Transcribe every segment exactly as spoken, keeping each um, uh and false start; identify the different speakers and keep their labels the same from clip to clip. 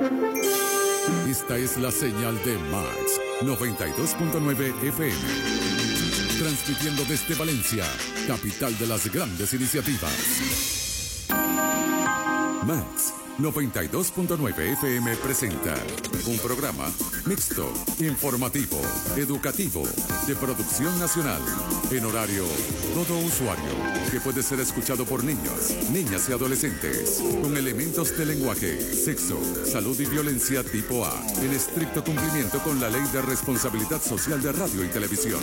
Speaker 1: Esta es la señal de Max noventa y dos punto nueve F M. Transmitiendo desde Valencia, capital de las grandes iniciativas. Max noventa y dos punto nueve F M presenta un programa mixto, informativo, educativo, de producción nacional, en horario todo usuario, que puede ser escuchado por niños, niñas y adolescentes, con elementos de lenguaje, sexo, salud y violencia tipo A, en estricto cumplimiento con la Ley de Responsabilidad Social de Radio y Televisión.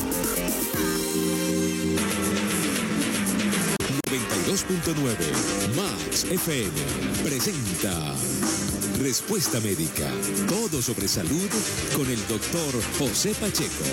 Speaker 2: noventa y dos punto nueve Max F M presenta Respuesta Médica, todo sobre salud con el doctor José Pacheco.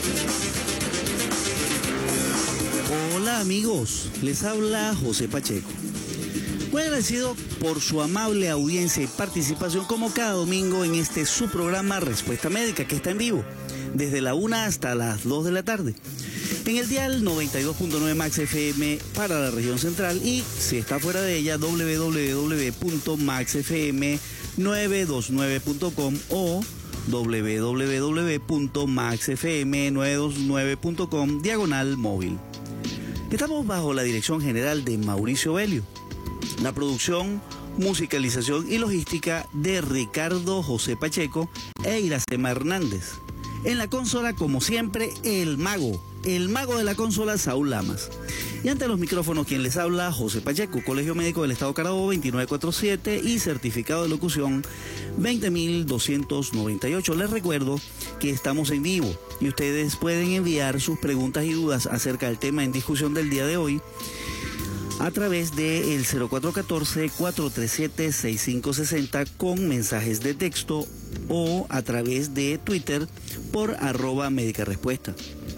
Speaker 3: Hola amigos, les habla José Pacheco. Muy agradecido por su amable audiencia y participación como cada domingo en este su programa Respuesta Médica, que está en vivo desde la una hasta las dos de la tarde. En el dial noventa y dos punto nueve Max F M para la región central y si está fuera de ella doble u doble u doble u punto max f m nueve dos nueve punto com o doble u doble u doble u punto max f m nueve dos nueve punto com diagonal móvil. Estamos bajo la dirección general de Mauricio Belio. La producción, musicalización y logística de Ricardo José Pacheco e Iracema Hernández. En la consola, como siempre, el mago, el mago de la consola, Saúl Lamas. Y ante los micrófonos, quien les habla, José Pacheco, Colegio Médico del Estado Carabobo veintinueve cuarenta y siete y certificado de locución veinte mil doscientos noventa y ocho. Les recuerdo que estamos en vivo y ustedes pueden enviar sus preguntas y dudas acerca del tema en discusión del día de hoy a través del cero cuatro uno cuatro, cuatro tres siete, seis cinco seis cero con mensajes de texto o a través de Twitter por arroba médica respuesta.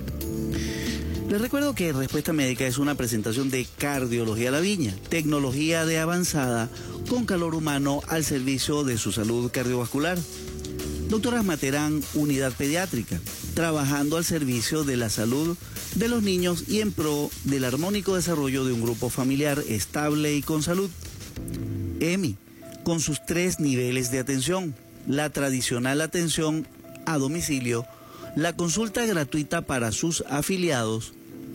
Speaker 3: Les recuerdo que Respuesta Médica es una presentación de Cardiología La Viña, tecnología de avanzada con calor humano al servicio de su salud cardiovascular. Doctoras Materán, unidad pediátrica, trabajando al servicio de la salud de los niños y en pro del armónico desarrollo de un grupo familiar estable y con salud. E M I, con sus tres niveles de atención, la tradicional atención a domicilio, la consulta gratuita para sus afiliados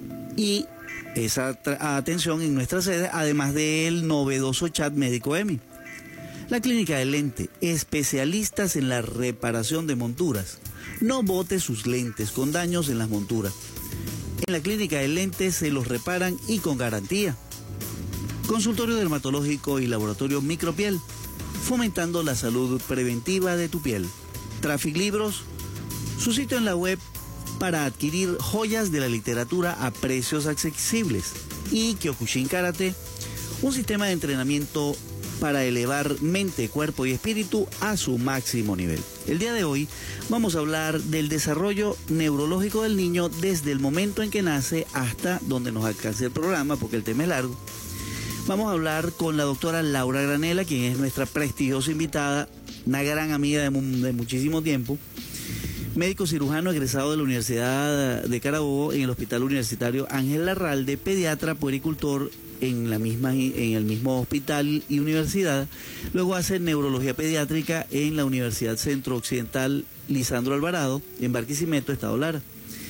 Speaker 3: y esa atención en nuestra sede, además del novedoso chat médico E M I. La Clínica del Lente, especialistas en la reparación de monturas. No bote sus lentes con daños en las monturas. En la Clínica del Lente se los reparan y con garantía. Consultorio dermatológico y laboratorio Micropiel, fomentando la salud preventiva de tu piel. Traffic Libros, su sitio en la web para adquirir joyas de la literatura a precios accesibles. Y Kyokushin Karate, un sistema de entrenamiento para elevar mente, cuerpo y espíritu a su máximo nivel. El día de hoy vamos a hablar del desarrollo neurológico del niño desde el momento en que nace hasta donde nos alcance el programa, porque el tema es largo. Vamos a hablar con la doctora Laura Granela, quien es nuestra prestigiosa invitada, una gran amiga de, de muchísimo tiempo, médico cirujano egresado de la Universidad de Carabobo en el Hospital Universitario Ángel Larralde, pediatra, puericultor en la misma en el mismo hospital y universidad. Luego hace neurología pediátrica en la Universidad Centro Occidental Lisandro Alvarado en Barquisimeto, Estado Lara.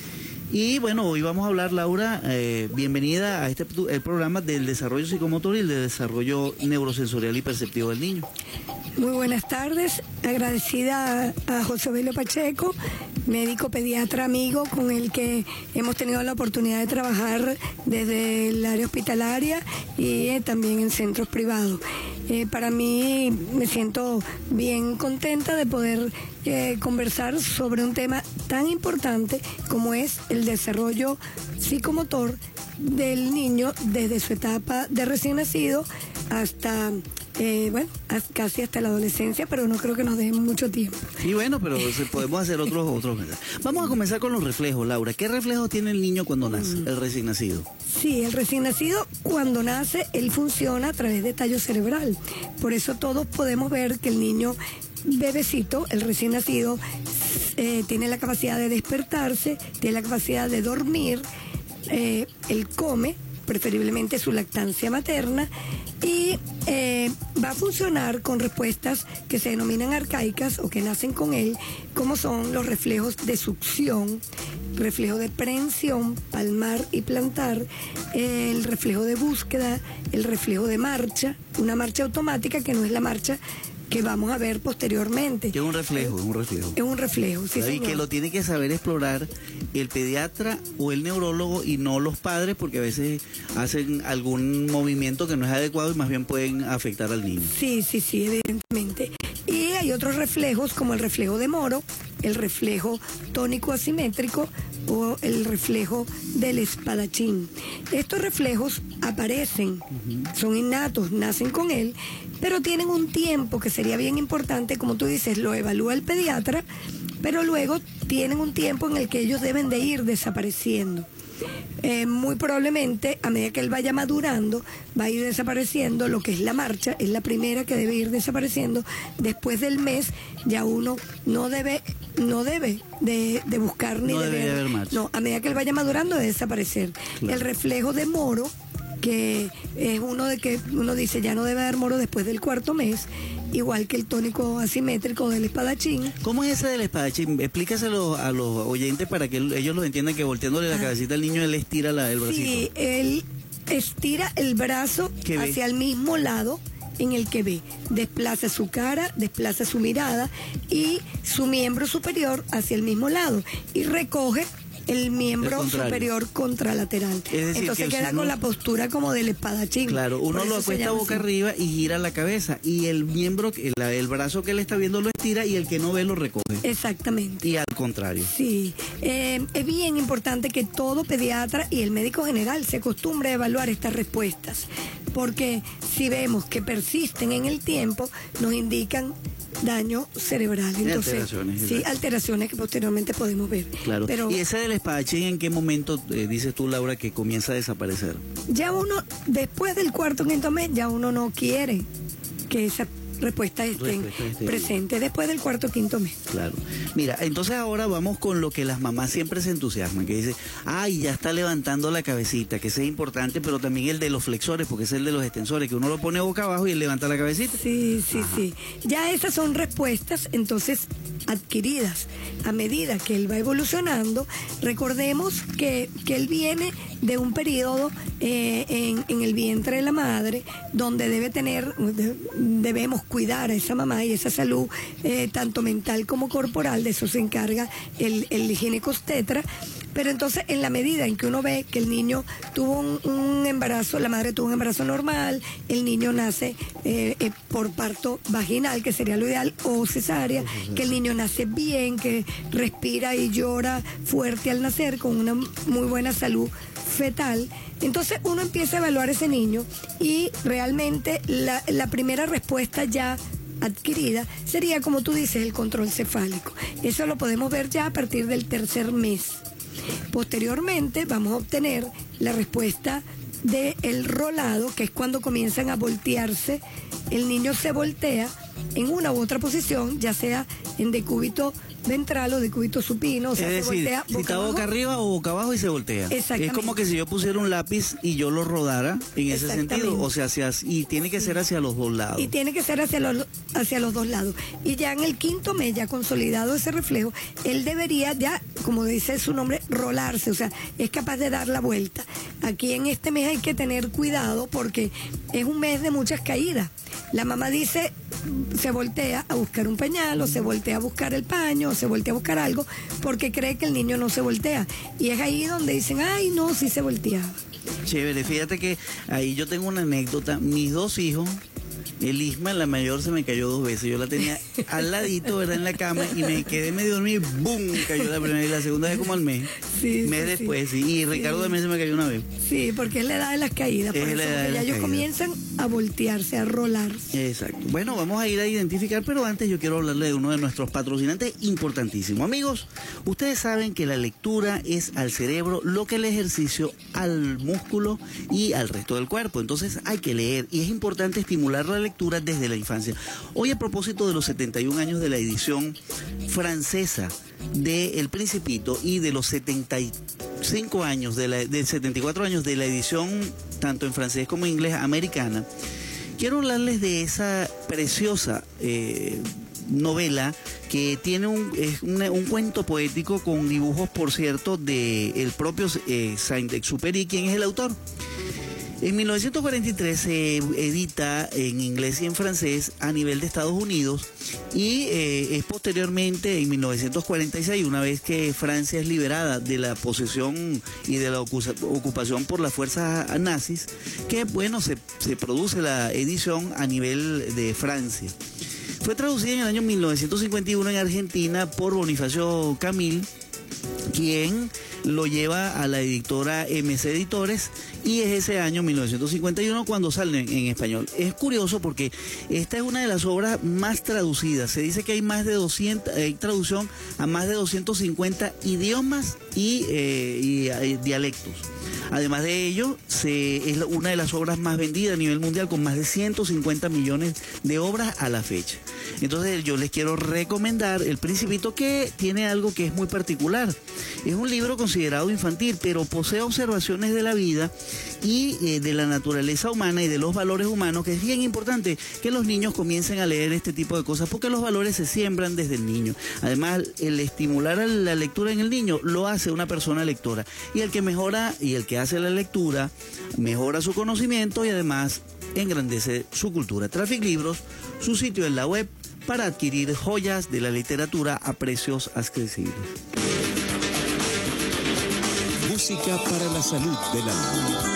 Speaker 3: Y bueno, hoy vamos a hablar, Laura, eh, bienvenida a este el programa del desarrollo psicomotor y el desarrollo neurosensorial y perceptivo del niño.
Speaker 4: Muy buenas tardes, agradecida a José Belio Pacheco, médico pediatra amigo con el que hemos tenido la oportunidad de trabajar desde el área hospitalaria y eh, también en centros privados. Eh, para mí me siento bien contenta de poder eh, conversar sobre un tema tan importante como es el desarrollo psicomotor del niño desde su etapa de recién nacido hasta... Eh, bueno, casi hasta la adolescencia, pero no creo que nos den mucho tiempo.
Speaker 3: Y bueno, pero podemos hacer otros otros. Vamos a comenzar con los reflejos, Laura. ¿Qué reflejos tiene el niño cuando nace, el recién nacido?
Speaker 4: Sí, el recién nacido, cuando nace, él funciona a través de tallo cerebral. Por eso todos podemos ver que el niño bebecito, el recién nacido, eh, tiene la capacidad de despertarse, tiene la capacidad de dormir, eh, él come, preferiblemente su lactancia materna, y eh, va a funcionar con respuestas que se denominan arcaicas o que nacen con él, como son los reflejos de succión, reflejo de prehensión, palmar y plantar, el reflejo de búsqueda, el reflejo de marcha, una marcha automática que no es la marcha que vamos a ver posteriormente.
Speaker 3: Que es un reflejo, es un reflejo.
Speaker 4: Es un reflejo, sí,
Speaker 3: Y
Speaker 4: señor.
Speaker 3: que lo tiene que saber explorar el pediatra o el neurólogo y no los padres, porque a veces hacen algún movimiento que no es adecuado y más bien pueden afectar al niño.
Speaker 4: Sí, sí, sí, evidentemente. Y hay otros reflejos como el reflejo de Moro, el reflejo tónico asimétrico o el reflejo del espadachín. Estos reflejos aparecen, son innatos, nacen con él, pero tienen un tiempo que sería bien importante, como tú dices, lo evalúa el pediatra, pero luego tienen un tiempo en el que ellos deben de ir desapareciendo. Eh, muy probablemente, a medida que él vaya madurando, va a ir desapareciendo lo que es la marcha, es la primera que debe ir desapareciendo. Después del mes, ya uno no debe, no debe de, de buscar ni
Speaker 3: No
Speaker 4: de
Speaker 3: debe
Speaker 4: ver.
Speaker 3: de haber marcha.
Speaker 4: No, a medida que él vaya madurando, debe desaparecer.
Speaker 3: Claro.
Speaker 4: El reflejo de Moro, que es uno de que uno dice ya no debe haber Moro después del cuarto mes, igual que el tónico asimétrico del espadachín.
Speaker 3: ¿Cómo es ese del espadachín? Explícaselo a los oyentes para que ellos lo entiendan, que volteándole la
Speaker 4: Ah.
Speaker 3: cabecita al niño, él estira la, el bracito.
Speaker 4: Sí, él estira el brazo
Speaker 3: ¿Qué ve?
Speaker 4: hacia el mismo lado en el que ve. Desplaza su cara, desplaza su mirada y su miembro superior hacia el mismo lado y recoge el miembro
Speaker 3: El contrario.
Speaker 4: superior contralateral.
Speaker 3: Es decir,
Speaker 4: Entonces
Speaker 3: que si
Speaker 4: queda
Speaker 3: uno-
Speaker 4: con la postura como del espadachín.
Speaker 3: Claro, uno
Speaker 4: Por
Speaker 3: lo
Speaker 4: eso se
Speaker 3: acuesta
Speaker 4: llama
Speaker 3: boca
Speaker 4: así.
Speaker 3: arriba y gira la cabeza, y el miembro, el, el brazo que él está viendo lo estira y el que no ve lo recoge.
Speaker 4: Exactamente.
Speaker 3: Y al contrario.
Speaker 4: Sí, eh, es bien importante que todo pediatra y el médico general se acostumbre a evaluar estas respuestas, porque si vemos que persisten en el tiempo, nos indican daño cerebral. Entonces,
Speaker 3: alteraciones,
Speaker 4: sí,
Speaker 3: exacto.
Speaker 4: alteraciones que posteriormente podemos ver.
Speaker 3: Claro.
Speaker 4: Pero
Speaker 3: ¿Y ese del espadachín en qué momento eh, dices tú, Laura, que comienza a desaparecer?
Speaker 4: ya uno, después del cuarto o quinto mes, ya uno no quiere que esa respuesta estén
Speaker 3: Respuesta esté ahí.
Speaker 4: presentes después del cuarto o quinto mes.
Speaker 3: Claro. Mira, entonces ahora vamos con lo que las mamás siempre se entusiasman, que dice, ay, ya está levantando la cabecita, que ese es importante, pero también el de los flexores, porque es el de los extensores, que uno lo pone boca abajo y él levanta la cabecita.
Speaker 4: Sí, sí, sí. Ya esas son respuestas entonces adquiridas. A medida que él va evolucionando, recordemos que, que él viene de un periodo eh, en, en el vientre de la madre, donde debe tener, de- debemos cuidar a esa mamá y esa salud, eh, tanto mental como corporal, de eso se encarga el, el ginecobstetra. Pero entonces, en la medida en que uno ve que el niño tuvo un, un embarazo, la madre tuvo un embarazo normal, el niño nace eh, eh, por parto vaginal, que sería lo ideal, o cesárea, que el niño nace bien, que respira y llora fuerte al nacer, con una muy buena salud fetal. Entonces uno empieza a evaluar a ese niño y realmente la, la primera respuesta ya adquirida sería, como tú dices, el control cefálico. Eso lo podemos ver ya a partir del tercer mes. Posteriormente vamos a obtener la respuesta del rolado, que es cuando comienzan a voltearse. El niño se voltea en una u otra posición, ya sea en decúbito ventral o decúbito supino, o sea,
Speaker 3: Es
Speaker 4: se
Speaker 3: decir,
Speaker 4: voltea
Speaker 3: si
Speaker 4: boca
Speaker 3: está
Speaker 4: abajo.
Speaker 3: boca arriba o boca abajo y se voltea.
Speaker 4: Exactamente.
Speaker 3: Es como que si yo pusiera un lápiz y yo lo rodara en ese
Speaker 4: Exactamente.
Speaker 3: sentido, o sea, hacia, y tiene que ser hacia los dos lados.
Speaker 4: Y tiene que ser hacia los, hacia los dos lados. Y ya en el quinto mes, ya consolidado ese reflejo, él debería ya, como dice su nombre, rolarse, o sea, es capaz de dar la vuelta. Aquí en este mes hay que tener cuidado porque es un mes de muchas caídas. La mamá dice, se voltea a buscar un pañal, o se voltea a buscar el paño, o se voltea a buscar algo, porque cree que el niño no se voltea. Y es ahí donde dicen, ay, no, sí se volteaba.
Speaker 3: Chévere, fíjate que ahí yo tengo una anécdota. Mis dos hijos, el Isma, la mayor, se me cayó dos veces. Yo la tenía al ladito, ¿verdad?, en la cama, y me quedé medio dormido y ¡boom! Cayó la primera, y la segunda vez como al mes.
Speaker 4: Sí,
Speaker 3: mes
Speaker 4: sí,
Speaker 3: después,
Speaker 4: sí.
Speaker 3: sí. Y Ricardo
Speaker 4: Sí.
Speaker 3: también se me cayó una vez.
Speaker 4: Sí, porque es la edad de las caídas, por
Speaker 3: Es
Speaker 4: eso,
Speaker 3: la edad de
Speaker 4: porque ya
Speaker 3: las
Speaker 4: ellos
Speaker 3: caídas.
Speaker 4: comienzan a voltearse, a rolarse.
Speaker 3: Exacto. Bueno, vamos a ir a identificar, pero antes yo quiero hablarle de uno de nuestros patrocinantes importantísimo. Amigos, ustedes saben que la lectura es al cerebro lo que el ejercicio al músculo y al resto del cuerpo. Entonces hay que leer y es importante estimular la lectura desde la infancia. Hoy, a propósito de los setenta y un años de la edición francesa de El Principito y de los setenta y cinco años, de, la, de setenta y cuatro años de la edición tanto en francés como en inglés americana, quiero hablarles de esa preciosa eh, novela que tiene un, es una, un cuento poético con dibujos, por cierto, de el propio eh, Saint-Exupéry, quien es el autor. En mil novecientos cuarenta y tres se edita en inglés y en francés a nivel de Estados Unidos y eh, es posteriormente, en mil novecientos cuarenta y seis, una vez que Francia es liberada de la posesión y de la ocupación por las fuerzas nazis, que bueno, se, se produce la edición a nivel de Francia. Fue traducida en el año mil novecientos cincuenta y uno en Argentina por Bonifacio Camil, quien lo lleva a la editora M C Editores, y es ese año mil novecientos cincuenta y uno cuando sale en, en español. Es curioso porque esta es una de las obras más traducidas. Se dice que hay más de doscientas, hay traducción a más de doscientos cincuenta idiomas y, eh, y eh, dialectos. Además de ello, se, es una de las obras más vendidas a nivel mundial, con más de ciento cincuenta millones de obras a la fecha. Entonces yo les quiero recomendar El Principito, que tiene algo que es muy particular. Es un libro considerado infantil, pero posee observaciones de la vida y eh, de la naturaleza humana y de los valores humanos, que es bien importante que los niños comiencen a leer este tipo de cosas, porque los valores se siembran desde el niño. Además, el estimular a la lectura en el niño lo hace una persona lectora, y el que mejora y el que hace la lectura mejora su conocimiento y además engrandece su cultura. Traffic Libros, su sitio en la web para adquirir joyas de la literatura a precios accesibles.
Speaker 2: Música para la salud del alma.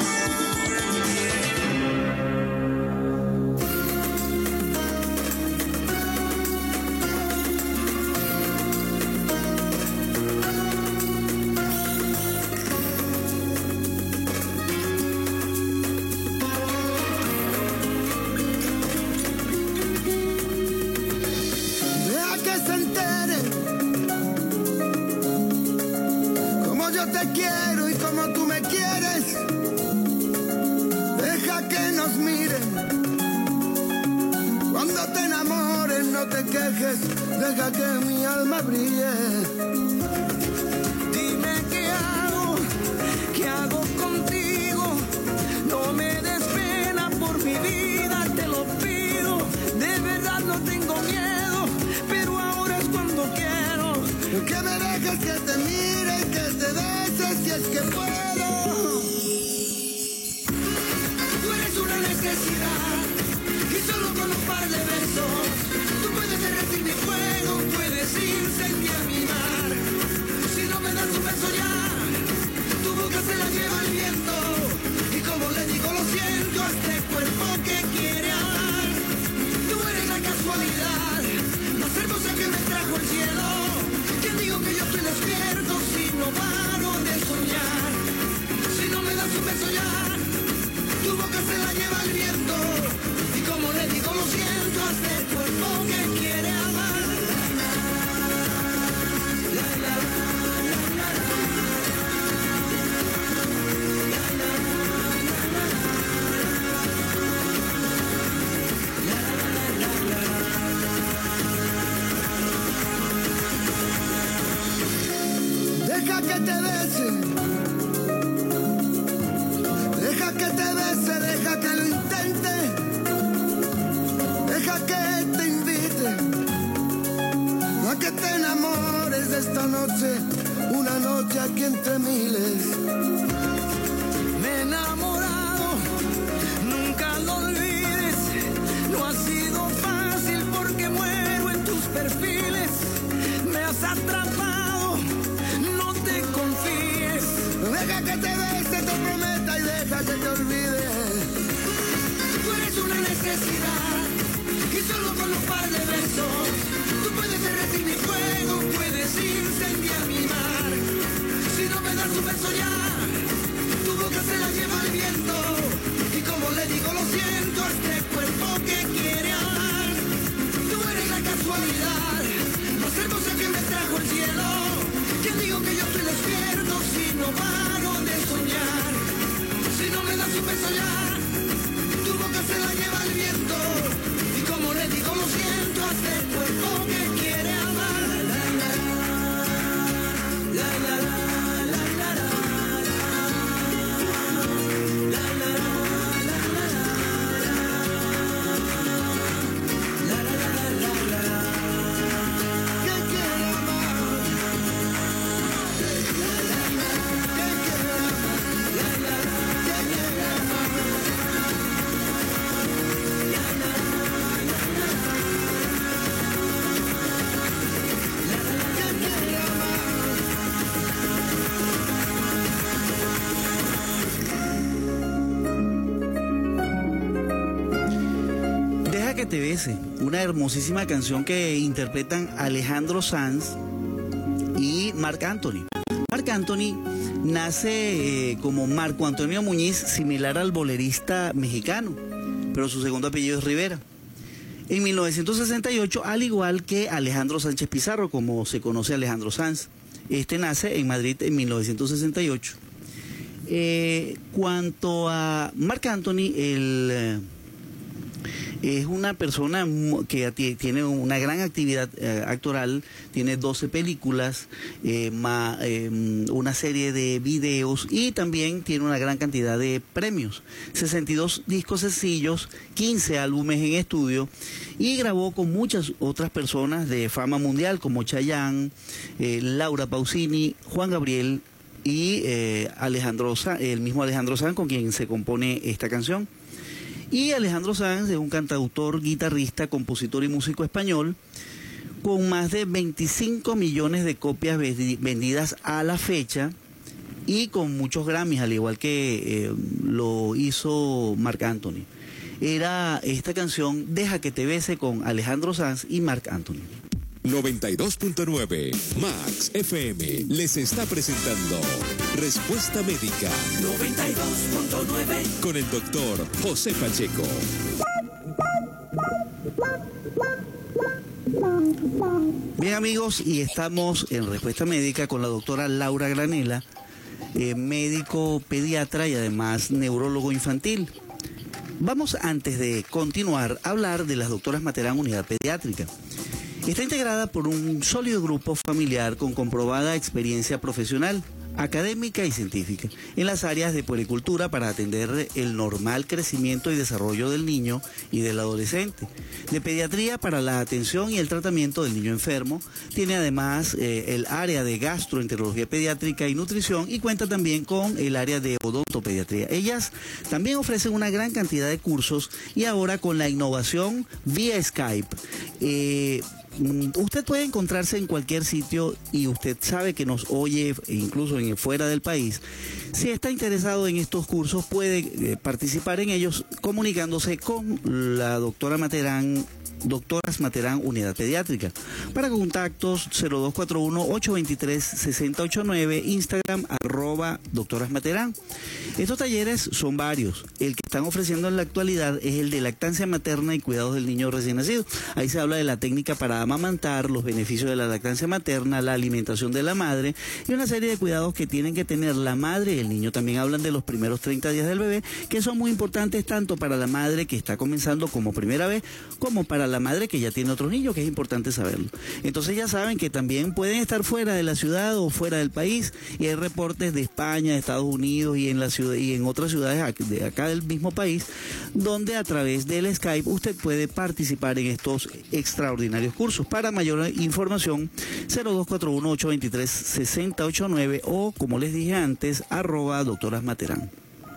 Speaker 5: Deja que mi alma brille. Dime qué hago, qué hago contigo. No me des pena por mi vida, te lo pido. De verdad no tengo miedo, pero ahora es cuando quiero. Que me dejes que te mire, que te beses si es que puedo. Tú eres una necesidad y solo con un par de besos tú puedes derretir mi fuego, puedes incendiar mi mar. Si no me das un beso ya, tu boca se la lleva el viento. Y como le digo lo siento a este cuerpo que quiere amar. Tú eres la casualidad más hermosa que me trajo el cielo. Que digo que yo estoy despierto si no paro de soñar. Si no me das un beso ya, tu boca se la lleva el viento. Y como le digo lo siento a este cuerpo que quiere amar. La, la, la, la, la, la. La, la, la, la, la, la. Deja que te bese. Deja que te bese, deja que lo intente. Deja que te invite a que te enamores de esta noche, una noche aquí entre miles. Me he enamorado, nunca lo olvides. No ha sido fácil porque muero en tus perfiles. Me has atrapado, no te confíes. Deja que te bese, te prometa y deja que te olvide. Tú eres una necesidad y solo con un par de besos tú puedes derretir mi fuego, puedes incendiar mi mar. Si no me das un beso ya, tu boca se la lleva el viento. Y como le digo lo siento a este cuerpo que quiere amar. Tú eres la casualidad más hermosa que me trajo el cielo. Que digo que yo estoy despierto si no paro de soñar. Si no me das un beso ya, tu boca se la lleva el viento. Y como le digo lo siento a este cuerpo que quiere amar. La, la, la, la, la, la, la, la, la, la, la, la, la.
Speaker 3: te bese, una hermosísima canción que interpretan Alejandro Sanz y Marc Anthony. Marc Anthony nace eh, como Marco Antonio Muñiz, similar al bolerista mexicano, pero su segundo apellido es Rivera. En mil novecientos sesenta y ocho, al igual que Alejandro Sánchez Pizarro, como se conoce a Alejandro Sanz. Este nace en Madrid en mil novecientos sesenta y ocho. Eh, cuanto a Marc Anthony, el... Eh, es una persona que tiene una gran actividad eh, actoral, tiene doce películas, eh, ma, eh, una serie de videos y también tiene una gran cantidad de premios. sesenta y dos discos sencillos, quince álbumes en estudio y grabó con muchas otras personas de fama mundial como Chayanne, eh, Laura Pausini, Juan Gabriel y eh, Alejandro Sanz, el mismo Alejandro Sanz con quien se compone esta canción. Y Alejandro Sanz es un cantautor, guitarrista, compositor y músico español con más de veinticinco millones de copias vendidas a la fecha y con muchos Grammys, al igual que eh, lo hizo Marc Anthony. Era esta canción Deja que te bese con Alejandro Sanz y Marc Anthony.
Speaker 2: noventa y dos punto nueve Max F M les está presentando Respuesta Médica
Speaker 1: noventa y dos punto nueve
Speaker 2: con el doctor José Pacheco.
Speaker 3: Bien amigos, y estamos en Respuesta Médica con la doctora Laura Granela, eh, médico pediatra y además neurólogo infantil. Vamos, antes de continuar, a hablar de las doctoras Materán Unidad Pediátrica. Está integrada por un sólido grupo familiar con comprobada experiencia profesional, académica y científica en las áreas de puericultura para atender el normal crecimiento y desarrollo del niño y del adolescente, de pediatría para la atención y el tratamiento del niño enfermo, tiene además eh, el área de gastroenterología pediátrica y nutrición y cuenta también con el área de odontopediatría. Ellas también ofrecen una gran cantidad de cursos y ahora con la innovación vía Skype. Eh, Usted puede encontrarse en cualquier sitio y usted sabe que nos oye incluso en fuera del país. Si está interesado en estos cursos puede eh, participar en ellos comunicándose con la doctora Materán, Doctoras Materán Unidad Pediátrica. Para contactos cero dos cuatro uno, ocho dos tres, seis cero ocho nueve, Instagram arroba Doctoras Materán. Estos talleres son varios. El que están ofreciendo en la actualidad es el de lactancia materna y cuidados del niño recién nacido. Ahí se habla de la técnica para amamantar, los beneficios de la lactancia materna, la alimentación de la madre y una serie de cuidados que tienen que tener la madre y el niño. También hablan de los primeros treinta días del bebé, que son muy importantes tanto para la madre que está comenzando como primera vez, como para la madre que ya tiene otros niños, que es importante saberlo. Entonces ya saben que también pueden estar fuera de la ciudad o fuera del país y hay reportes de España, de Estados Unidos y en la ciudad y en otras ciudades de acá del mismo país, donde a través del Skype usted puede participar en estos extraordinarios cursos. Para mayor información, cero dos cuatro uno, ocho dos tres, seis cero ocho nueve o, como les dije antes, arroba Doctoras Materán.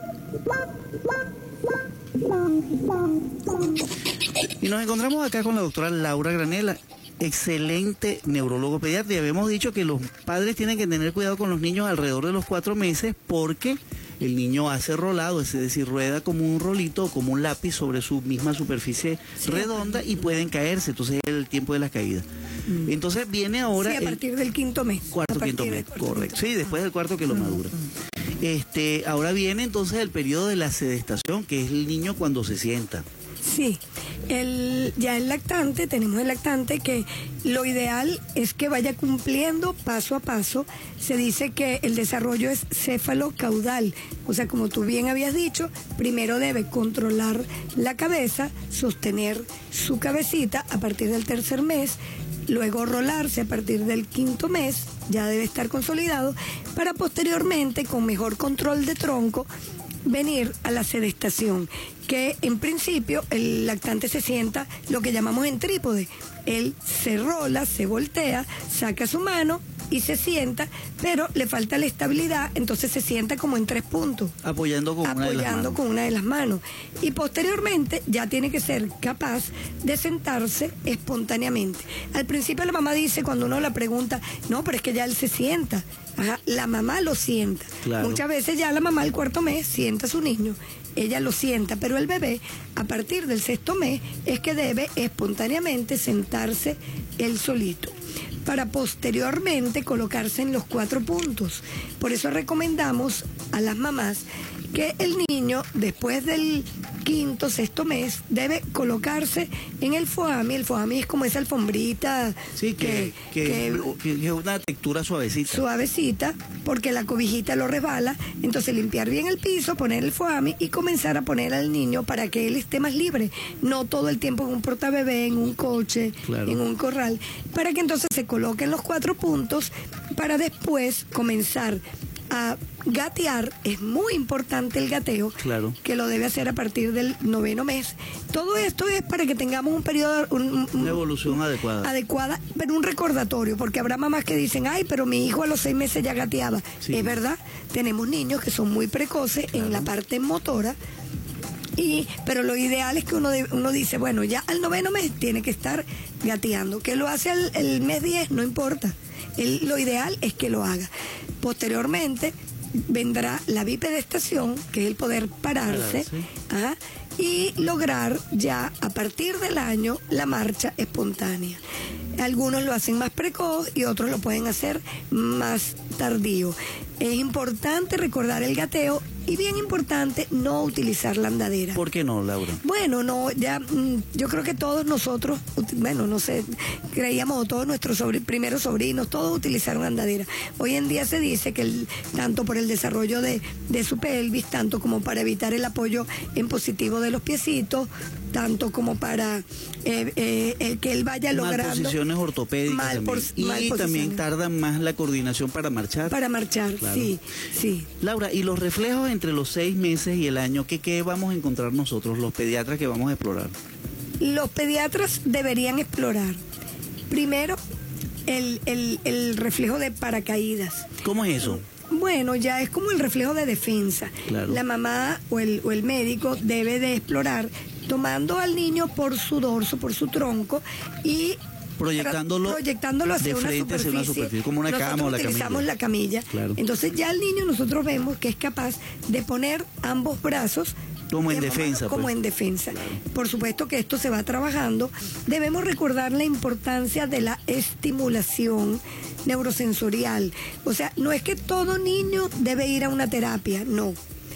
Speaker 3: Y nos encontramos acá con la doctora Laura Granela, excelente neurólogo pediatra. Y habíamos dicho que los padres tienen que tener cuidado con los niños alrededor de los cuatro meses porque el niño hace rolado, es decir, rueda como un rolito o como un lápiz sobre su misma superficie sí, redonda y pueden caerse, entonces es el tiempo de la caída. Mm. Entonces viene ahora...
Speaker 4: Sí, a partir del quinto mes.
Speaker 3: Cuarto, quinto mes, correcto. Sí, después del cuarto que lo madura. Este, ahora viene entonces el periodo de la sedestación, que es el niño cuando se sienta.
Speaker 4: Sí, el, ya el lactante, tenemos el lactante que lo ideal es que vaya cumpliendo paso a paso. Se dice que el desarrollo es céfalo-caudal, o sea, como tú bien habías dicho, primero debe controlar la cabeza, sostener su cabecita a partir del tercer mes, luego rolarse a partir del quinto mes, ya debe estar consolidado, para posteriormente, con mejor control de tronco, venir a la sedestación, que en principio el lactante se sienta lo que llamamos en trípode. Él se rola, se voltea, saca su mano y se sienta, pero le falta la estabilidad, entonces se sienta como en tres puntos.
Speaker 3: Apoyando con una de las manos.
Speaker 4: con una de las manos. Y posteriormente ya tiene que ser capaz de sentarse espontáneamente. Al principio la mamá dice, cuando uno la pregunta, no, pero es que ya él se sienta. Ajá, la mamá lo sienta.
Speaker 3: Claro.
Speaker 4: Muchas veces ya la mamá al cuarto mes sienta a su niño ella lo sienta, pero el bebé a partir del sexto mes es que debe espontáneamente sentarse él solito, para posteriormente colocarse en los cuatro puntos. Por eso recomendamos a las mamás que el niño, después del quinto, sexto mes, debe colocarse en el foami. El foami es como esa alfombrita,
Speaker 3: sí, que, que, que, que, que es una textura suavecita.
Speaker 4: Suavecita, porque la cobijita lo resbala. Entonces limpiar bien el piso, poner el foami y comenzar a poner al niño para que él esté más libre. No todo el tiempo en un portabebé, en un coche, claro, en un corral. Para que entonces se coloquen los cuatro puntos para después comenzar a gatear. Es muy importante el gateo,
Speaker 3: claro,
Speaker 4: que lo debe hacer a partir del noveno mes. Todo esto es para que tengamos un periodo, un, un,
Speaker 3: una evolución adecuada.
Speaker 4: Adecuada, pero un recordatorio, porque habrá mamás que dicen, ay, pero mi hijo a los seis meses ya gateaba. Sí. Es verdad, tenemos niños que son muy precoces, claro, en la parte motora. Y, pero lo ideal es que uno, de, uno dice, bueno, ya al noveno mes tiene que estar gateando. Que lo hace el, el mes diez, no importa. El, lo ideal es que lo haga. Posteriormente vendrá la bipedestación, que es el poder pararse, ¿ah? Y lograr ya a partir del año la marcha espontánea. Algunos lo hacen más precoz y otros lo pueden hacer más tardío. Es importante recordar el gateo y bien importante no utilizar la andadera.
Speaker 3: ¿Por qué no, Laura?
Speaker 4: Bueno, no, ya yo creo que todos nosotros, bueno, no sé, creíamos, todos nuestros sobr- primeros sobrinos, todos utilizaron andadera. Hoy en día se dice que el, tanto por el desarrollo de, de su pelvis, tanto como para evitar el apoyo en positivo de los piecitos, tanto como para eh, eh, eh, que él vaya logrando...
Speaker 3: Mal posiciones ortopédicas
Speaker 4: mal por,
Speaker 3: y
Speaker 4: mal
Speaker 3: también tarda más la coordinación para marchar.
Speaker 4: Para marchar, claro. sí, sí.
Speaker 3: Laura, ¿y los reflejos entre los seis meses y el año? ¿Qué, qué vamos a encontrar nosotros, los pediatras, que vamos a explorar?
Speaker 4: Los pediatras deberían explorar, primero, el, el, el reflejo de paracaídas.
Speaker 3: ¿Cómo es eso?
Speaker 4: Bueno, ya es como el reflejo de defensa. Claro. La mamá o el, o el médico debe de explorar tomando al niño por su dorso, por su tronco y
Speaker 3: proyectándolo,
Speaker 4: proyectándolo hacia,
Speaker 3: de frente,
Speaker 4: una superficie,
Speaker 3: hacia una superficie, como una
Speaker 4: nosotros
Speaker 3: cama o la camilla.
Speaker 4: Utilizamos la camilla.
Speaker 3: Claro.
Speaker 4: Entonces ya el niño nosotros vemos que es capaz de poner ambos brazos
Speaker 3: como en defensa.
Speaker 4: Como
Speaker 3: pues.
Speaker 4: en defensa. Claro. Por supuesto que esto se va trabajando. Debemos recordar la importancia de la estimulación neurosensorial. O sea, no es que todo niño debe ir a una terapia, no.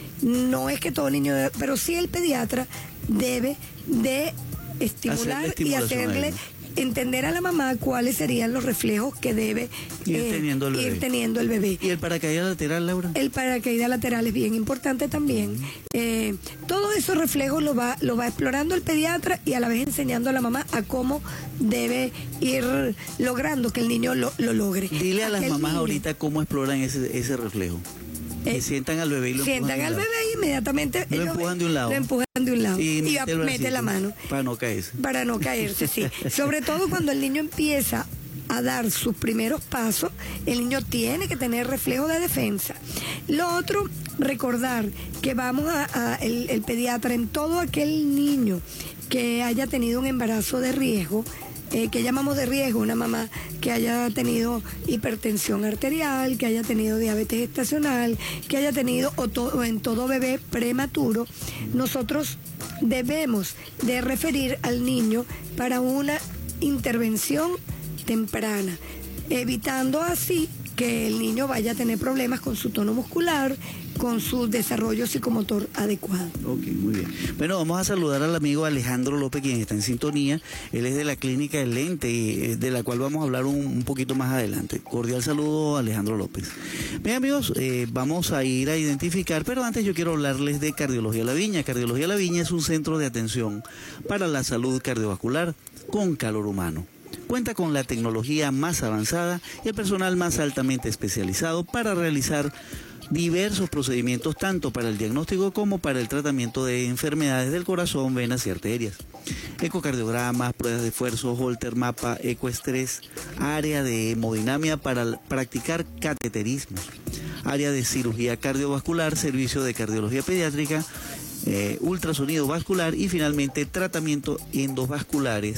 Speaker 4: No es que todo niño debe, pero sí el pediatra debe de estimular y hacerle entender a la mamá cuáles serían los reflejos que debe
Speaker 3: ir,
Speaker 4: eh,
Speaker 3: teniendo, el
Speaker 4: ir teniendo el bebé.
Speaker 3: ¿Y el paracaídas lateral, Laura?
Speaker 4: El paracaídas lateral es bien importante también. Uh-huh. Eh, todos esos reflejos lo va, lo va explorando el pediatra y a la vez enseñando a la mamá a cómo debe ir logrando que el niño lo, lo logre.
Speaker 3: Dile a las mamás
Speaker 4: niño,
Speaker 3: ahorita cómo exploran ese, ese reflejo. Que eh, sientan al bebé y lo
Speaker 4: sientan
Speaker 3: empujan
Speaker 4: al bebé y inmediatamente
Speaker 3: lo empujan de un lado.
Speaker 4: Lo empujan de un lado.
Speaker 3: Y,
Speaker 4: y mete, mete la mano.
Speaker 3: Para no caerse.
Speaker 4: Para no caerse, sí. Sobre todo cuando el niño empieza a dar sus primeros pasos, el niño tiene que tener reflejo de defensa. Lo otro, recordar que vamos a, a el, el pediatra en todo aquel niño que haya tenido un embarazo de riesgo, Eh, que llamamos de riesgo, una mamá que haya tenido hipertensión arterial, que haya tenido diabetes gestacional, que haya tenido, o, to, o en todo bebé prematuro, nosotros debemos de referir al niño para una intervención temprana, evitando así que el niño vaya a tener problemas con su tono muscular, con su desarrollo psicomotor adecuado.
Speaker 3: Ok, muy bien. Bueno, vamos a saludar al amigo Alejandro López, quien está en sintonía. Él es de la Clínica del Lente, de la cual vamos a hablar un, un poquito más adelante. Cordial saludo a Alejandro López. Bien, amigos, eh, vamos a ir a identificar, pero antes yo quiero hablarles de Cardiología La Viña. Cardiología La Viña es un centro de atención para la salud cardiovascular con calor humano. Cuenta con la tecnología más avanzada y el personal más altamente especializado para realizar diversos procedimientos tanto para el diagnóstico como para el tratamiento de enfermedades del corazón, venas y arterias. Ecocardiogramas, pruebas de esfuerzo, Holter mapa, ecoestrés, área de hemodinamia para practicar cateterismo, área de cirugía cardiovascular, servicio de cardiología pediátrica, eh, ultrasonido vascular y finalmente tratamiento endovasculares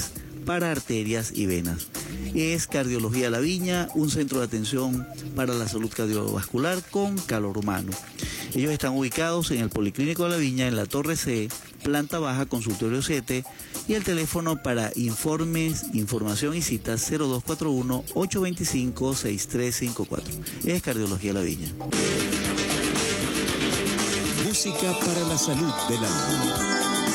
Speaker 3: para arterias y venas. Es Cardiología La Viña, un centro de atención para la salud cardiovascular con calor humano. Ellos están ubicados en el Policlínico de La Viña, en la Torre C, planta baja, consultorio siete, y el teléfono para informes, información y citas cero dos cuatro uno, ocho dos cinco, seis tres cinco cuatro. Es Cardiología La Viña.
Speaker 2: Música para la salud del alma.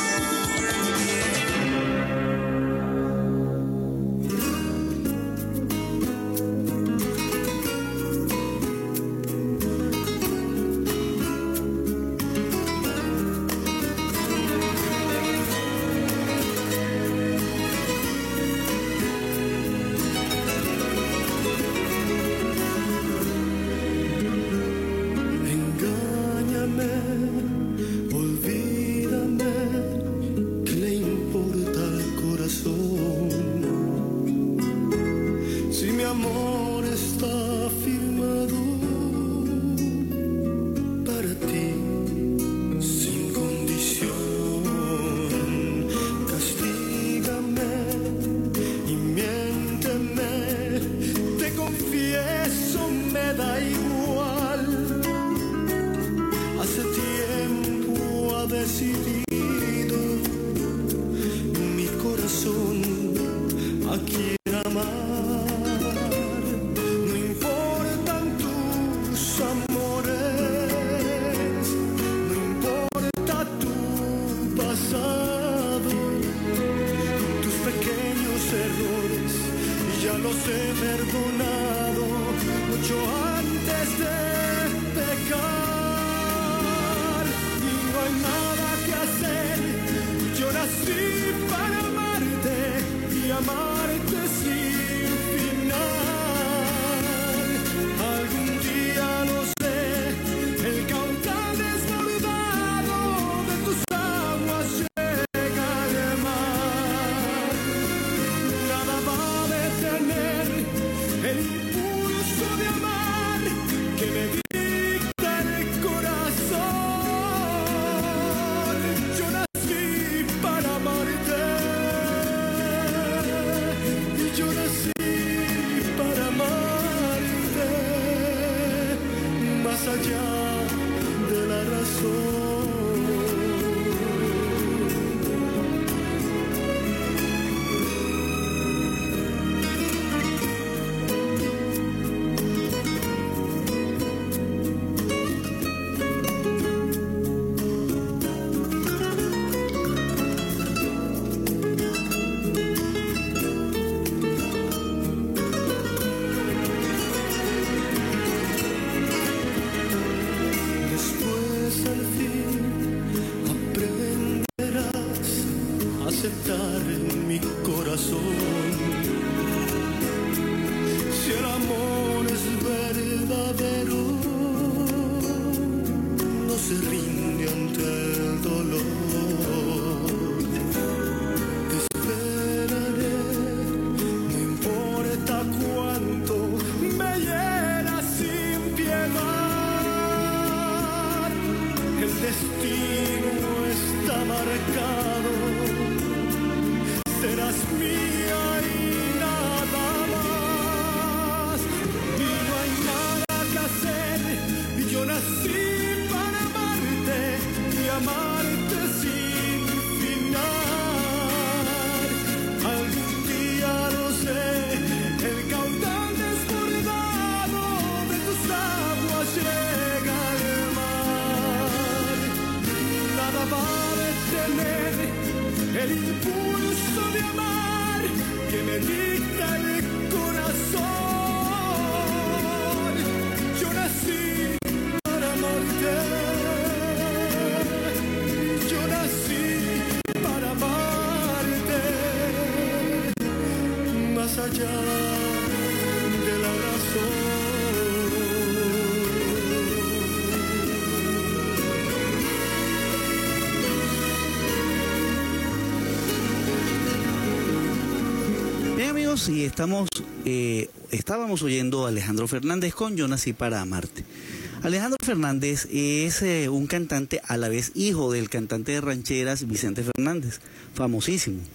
Speaker 3: Y estamos, eh, estábamos oyendo a Alejandro Fernández con Yo Nací para Amarte. Alejandro Fernández es eh, un cantante a la vez hijo del cantante de rancheras Vicente Fernández, famosísimo.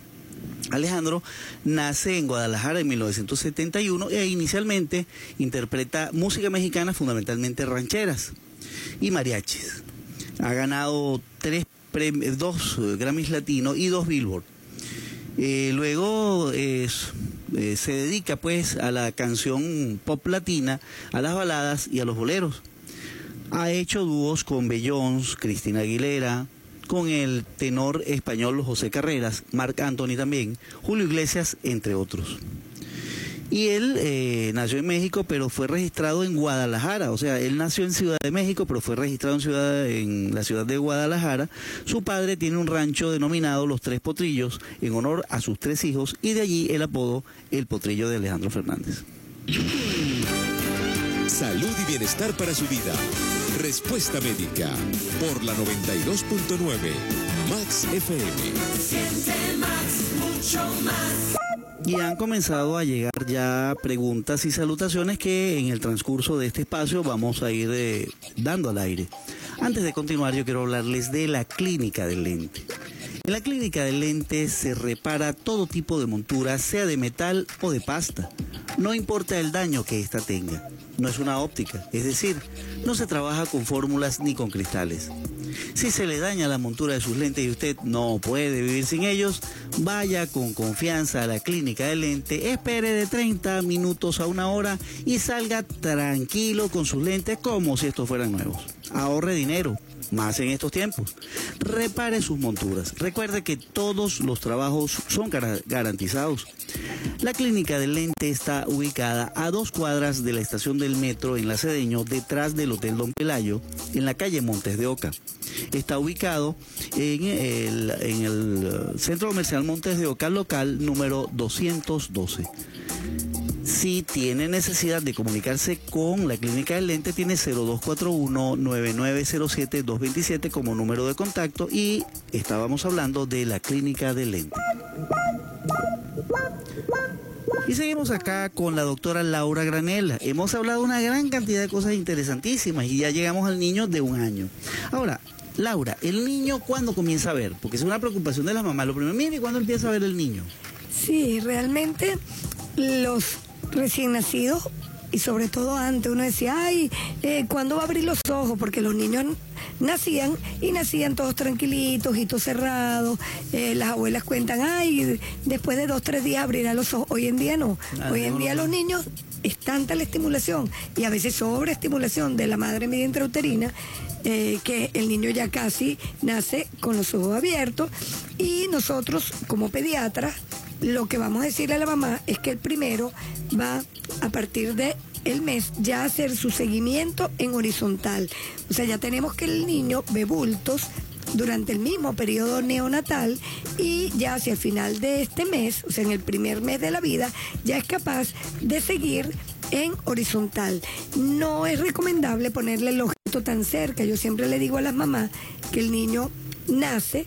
Speaker 3: Alejandro nace en Guadalajara en mil novecientos setenta y uno e inicialmente interpreta música mexicana, fundamentalmente rancheras y mariachis. Ha ganado tres premios, dos Grammys Latinos y dos Billboard. Eh, luego es, eh, se dedica pues a la canción pop latina, a las baladas y a los boleros. Ha hecho dúos con Beyoncé, Cristina Aguilera, con el tenor español José Carreras, Marc Anthony también, Julio Iglesias, entre otros. Y él eh, nació en México, pero fue registrado en Guadalajara. O sea, él nació en Ciudad de México, pero fue registrado en, ciudad, en la ciudad de Guadalajara. Su padre tiene un rancho denominado Los Tres Potrillos, en honor a sus tres hijos, y de allí el apodo El Potrillo de Alejandro Fernández.
Speaker 2: Salud y bienestar para su vida. Respuesta médica por la noventa y dos punto nueve Max F M.
Speaker 5: Siente más, mucho más.
Speaker 3: Y han comenzado a llegar ya preguntas y salutaciones que en el transcurso de este espacio vamos a ir eh, dando al aire. Antes de continuar, yo quiero hablarles de la Clínica del Lente. En la Clínica del Lente se repara todo tipo de montura, sea de metal o de pasta. No importa el daño que ésta tenga. No es una óptica, es decir, no se trabaja con fórmulas ni con cristales. Si se le daña la montura de sus lentes y usted no puede vivir sin ellos, vaya con confianza a la Clínica del Lente, espere de treinta minutos a una hora y salga tranquilo con sus lentes como si estos fueran nuevos. Ahorre dinero, más en estos tiempos. Repare sus monturas. Recuerde que todos los trabajos son gar- garantizados. La Clínica del Lente está ubicada a dos cuadras de la estación del metro en La Cedeño, detrás del Hotel Don Pelayo, en la calle Montes de Oca. Está ubicado en el, en el Centro Comercial Montes de Oca, local número doscientos doce. Si tiene necesidad de comunicarse con la Clínica del Lente, tiene cero dos cuatro uno, nueve nueve cero siete, dos dos siete como número de contacto, y estábamos hablando de la Clínica del Lente. Y seguimos acá con la doctora Laura Granella. Hemos hablado una gran cantidad de cosas interesantísimas y ya llegamos al niño de un año. Ahora, Laura, ¿el niño cuándo comienza a ver? Porque es una preocupación de las mamás. Lo primero, mire, ¿cuándo empieza a ver el niño?
Speaker 4: Sí, realmente los recién nacidos, y sobre todo antes, uno decía, ay, eh, ¿cuándo va a abrir los ojos? Porque los niños nacían y nacían todos tranquilitos, ojitos cerrados. Eh, las abuelas cuentan, ay, después de dos, tres días abrirá los ojos. Hoy en día no.
Speaker 3: Ah,
Speaker 4: Hoy en
Speaker 3: no,
Speaker 4: día
Speaker 3: no.
Speaker 4: los niños, es tanta la estimulación y a veces sobreestimulación de la madre media intrauterina, eh, que el niño ya casi nace con los ojos abiertos. Y nosotros, como pediatras, lo que vamos a decirle a la mamá es que el primero va a partir de el mes ya a hacer su seguimiento en horizontal. O sea, ya tenemos que el niño ve bultos durante el mismo periodo neonatal y ya hacia el final de este mes, o sea, en el primer mes de la vida, ya es capaz de seguir en horizontal. No es recomendable ponerle el ojito tan cerca. Yo siempre le digo a las mamás que el niño nace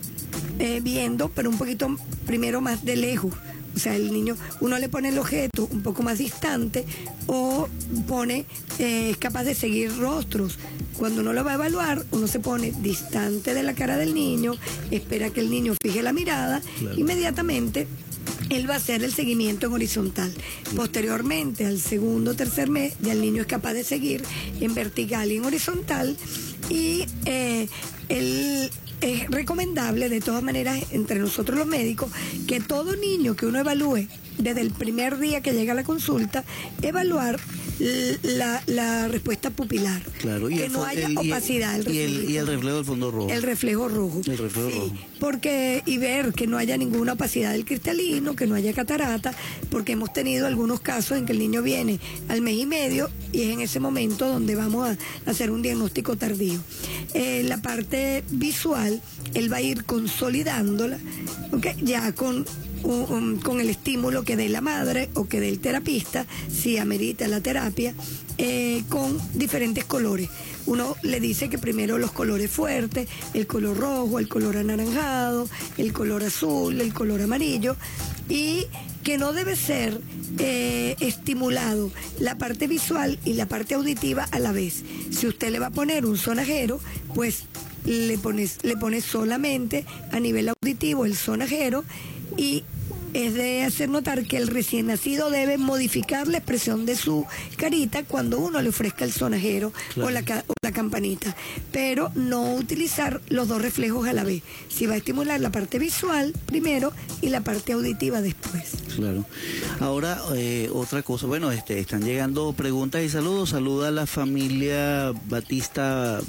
Speaker 4: Eh, viendo, pero un poquito primero más de lejos. O sea, el niño, uno le pone el objeto un poco más distante o pone, eh, es capaz de seguir rostros. Cuando uno lo va a evaluar, uno se pone distante de la cara del niño, espera que el niño fije la mirada, claro. Inmediatamente él va a hacer el seguimiento en horizontal. Posteriormente, al segundo o tercer mes, ya el niño es capaz de seguir en vertical y en horizontal. Y eh, el es recomendable, de todas maneras, entre nosotros los médicos, que todo niño que uno evalúe desde el primer día que llega a la consulta, evaluar la, la respuesta pupilar.
Speaker 3: Claro, y
Speaker 4: que
Speaker 3: el,
Speaker 4: no haya
Speaker 3: el,
Speaker 4: opacidad.
Speaker 3: Y el, y, el, y el reflejo del fondo rojo.
Speaker 4: El reflejo rojo.
Speaker 3: El reflejo
Speaker 4: sí,
Speaker 3: rojo.
Speaker 4: Porque, y ver que no haya ninguna opacidad del cristalino, que no haya catarata, porque hemos tenido algunos casos en que el niño viene al mes y medio y es en ese momento donde vamos a, a hacer un diagnóstico tardío. Eh, la parte visual, él va a ir consolidándola, ¿okay? Ya con Un, un, con el estímulo que dé la madre o que dé el terapista, si amerita la terapia, eh, con diferentes colores. Uno le dice que primero los colores fuertes, el color rojo, el color anaranjado, el color azul, el color amarillo, y que no debe ser eh, estimulado la parte visual y la parte auditiva a la vez. Si usted le va a poner un sonajero, pues le pones, le pones solamente a nivel auditivo el sonajero, y es de hacer notar que el recién nacido debe modificar la expresión de su carita cuando uno le ofrezca el sonajero, claro, o, la, o la campanita, pero no utilizar los dos reflejos a la vez. Si va a estimular la parte visual primero y la parte auditiva después.
Speaker 3: Claro. Ahora, eh, otra cosa, bueno, este, están llegando preguntas y saludos. Saluda a la familia Batista...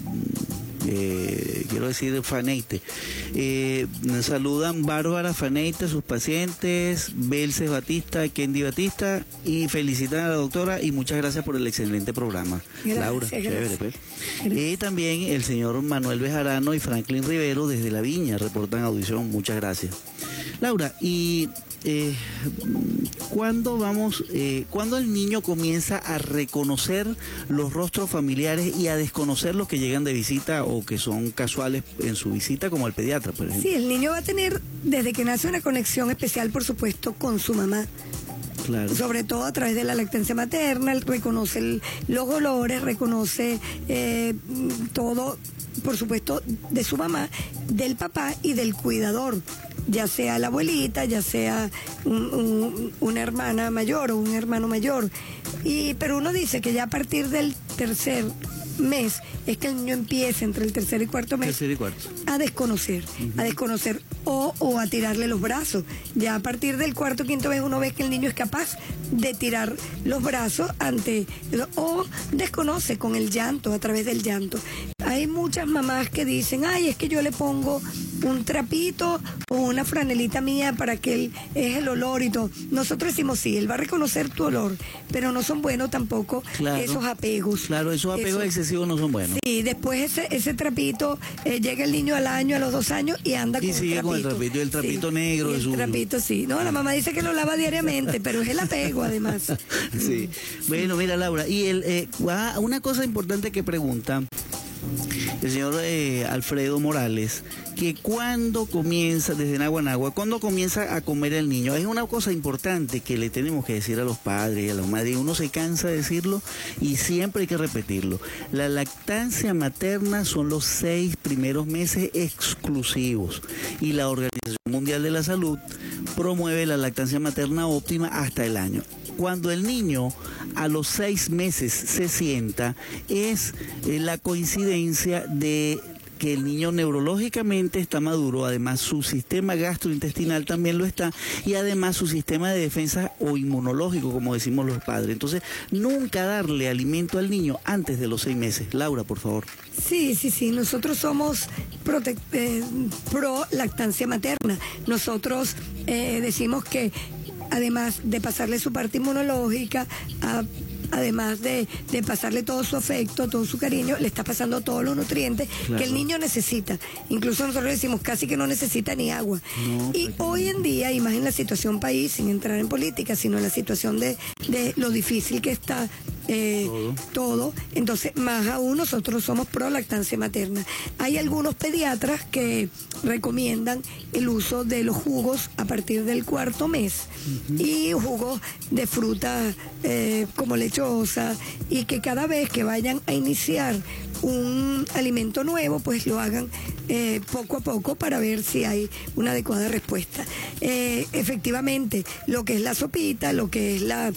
Speaker 3: Eh, quiero decir Faneite. Eh, saludan Bárbara Faneite, sus pacientes, Belces Batista, Kendi Batista, y felicitan a la doctora y muchas gracias por el excelente programa.
Speaker 4: Gracias,
Speaker 3: Laura,
Speaker 4: gracias.
Speaker 3: Chévere, pues. Y también el señor Manuel Bejarano y Franklin Rivero desde La Viña reportan audición, muchas gracias. Laura, y eh, ¿cuándo vamos, eh, cuándo el niño comienza a reconocer los rostros familiares y a desconocer los que llegan de visita o que son casuales en su visita, como el pediatra, por ejemplo?
Speaker 4: Sí, el niño va a tener desde que nace una conexión especial, por supuesto, con su mamá.
Speaker 3: Claro.
Speaker 4: Sobre todo a través de la lactancia materna, él reconoce el, los olores, reconoce eh, todo, por supuesto, de su mamá, del papá y del cuidador, ya sea la abuelita, ya sea un, un, una hermana mayor o un hermano mayor. Y, pero uno dice que ya a partir del tercer mes es que el niño empieza, entre el tercer y cuarto mes,
Speaker 3: tercer y cuarto.
Speaker 4: a desconocer, uh-huh. a desconocer o, o a tirarle los brazos. Ya a partir del cuarto o quinto mes uno ve que el niño es capaz de tirar los brazos ante, o desconoce con el llanto, a través del llanto. Hay muchas mamás que dicen, ay, es que yo le pongo un trapito o una franelita mía para que él es el olor y todo. Nosotros decimos, sí, él va a reconocer tu olor, pero no son buenos tampoco, claro, esos apegos.
Speaker 3: Claro, esos apegos Eso, excesivos no son buenos.
Speaker 4: Sí, después ese, ese trapito, eh, llega el niño al año, a los dos años y anda
Speaker 3: y
Speaker 4: con
Speaker 3: sigue
Speaker 4: el trapito.
Speaker 3: con el trapito, y el trapito sí, negro.
Speaker 4: Y el
Speaker 3: su...
Speaker 4: trapito, sí. No, la mamá dice que lo lava diariamente, pero es el apego además.
Speaker 3: Sí. Bueno, mira, Laura, y el, eh, una cosa importante que pregunta el señor eh, Alfredo Morales, que cuando comienza, desde Naguanagua, cuando comienza a comer el niño, es una cosa importante que le tenemos que decir a los padres y a las madres, uno se cansa de decirlo y siempre hay que repetirlo. La lactancia materna son los seis primeros meses exclusivos y la Organización Mundial de la Salud promueve la lactancia materna óptima hasta el año. Cuando el niño a los seis meses se sienta, es eh, la coincidencia de que el niño neurológicamente está maduro, además su sistema gastrointestinal también lo está, y además su sistema de defensa o inmunológico, como decimos los padres. Entonces, nunca darle alimento al niño antes de los seis meses. Laura, por favor.
Speaker 4: Sí, sí, sí, nosotros somos protect- eh, pro lactancia materna. Nosotros eh, decimos que además de pasarle su parte inmunológica, a, además de, de pasarle todo su afecto, todo su cariño, le está pasando todos los nutrientes, claro, que el niño necesita. Incluso nosotros decimos casi que no necesita ni agua. No, y hoy en día, y más en la situación país, sin entrar en política, sino en la situación de, de lo difícil que está Eh, todo. todo, entonces más aún nosotros somos pro lactancia materna. Hay algunos pediatras que recomiendan el uso de los jugos a partir del cuarto mes, uh-huh, y jugos de fruta eh, como lechosa, y que cada vez que vayan a iniciar un alimento nuevo pues lo hagan eh, poco a poco para ver si hay una adecuada respuesta. Eh, efectivamente, lo que es la sopita, lo que es la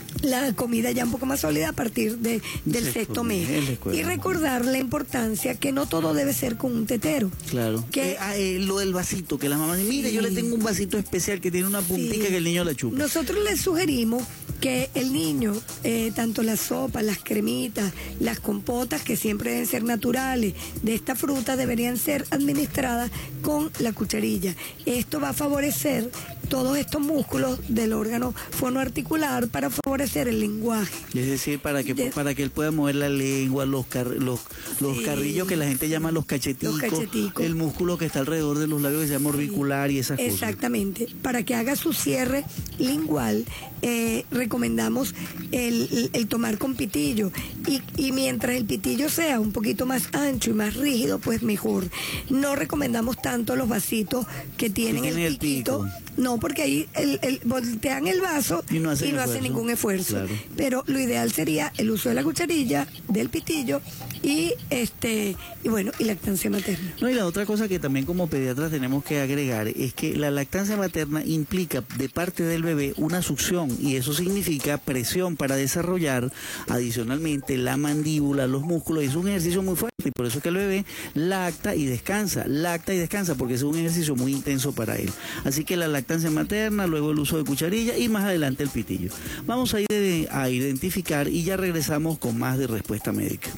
Speaker 4: la comida ya un poco más sólida a partir de, del sí, sexto mes. Y recordar la importancia que no todo debe ser con un tetero.
Speaker 3: Claro. Que, eh, ah, eh, lo del vasito, que la mamá dice, mire, sí, yo le tengo un vasito especial que tiene una puntita, sí, que el niño la chupa.
Speaker 4: Nosotros le sugerimos que el niño, eh, tanto las sopas, las cremitas, las compotas, que siempre deben ser naturales, de esta fruta deberían ser administradas con la cucharilla. Esto va a favorecer todos estos músculos del órgano fonoarticular para favorecer el lenguaje.
Speaker 3: Es decir, para que de, para que él pueda mover la lengua, los car, los, los sí, carrillos que la gente llama los cacheticos, los cacheticos, el músculo que está alrededor de los labios que se llama orbicular, sí, y esas cosas.
Speaker 4: Exactamente. Para que haga su cierre lingual, eh, recomendamos el, el, el tomar con pitillo. Y, y mientras el pitillo sea un poquito más ancho y más rígido, pues mejor. No recomendamos tanto los vasitos que tienen el, el piquito, pico. No, porque ahí el, el, voltean el vaso
Speaker 3: y no hacen,
Speaker 4: y no
Speaker 3: esfuerzo.
Speaker 4: hacen ningún esfuerzo.
Speaker 3: Claro.
Speaker 4: Pero lo ideal sería el uso de la cucharilla, del pitillo y este y bueno, y lactancia materna.
Speaker 3: No, y la otra cosa que también como pediatras tenemos que agregar es que la lactancia materna implica de parte del bebé una succión y eso significa presión para desarrollar adicionalmente la mandíbula, los músculos, y es un ejercicio muy fuerte y por eso es que el bebé lacta y descansa, lacta y descansa porque es un ejercicio muy intenso para él. Así que la lactancia materna, luego el uso de cucharilla y más adelante el pitillo. Vamos a ir a identificar y ya regresamos con más de Respuesta Médica.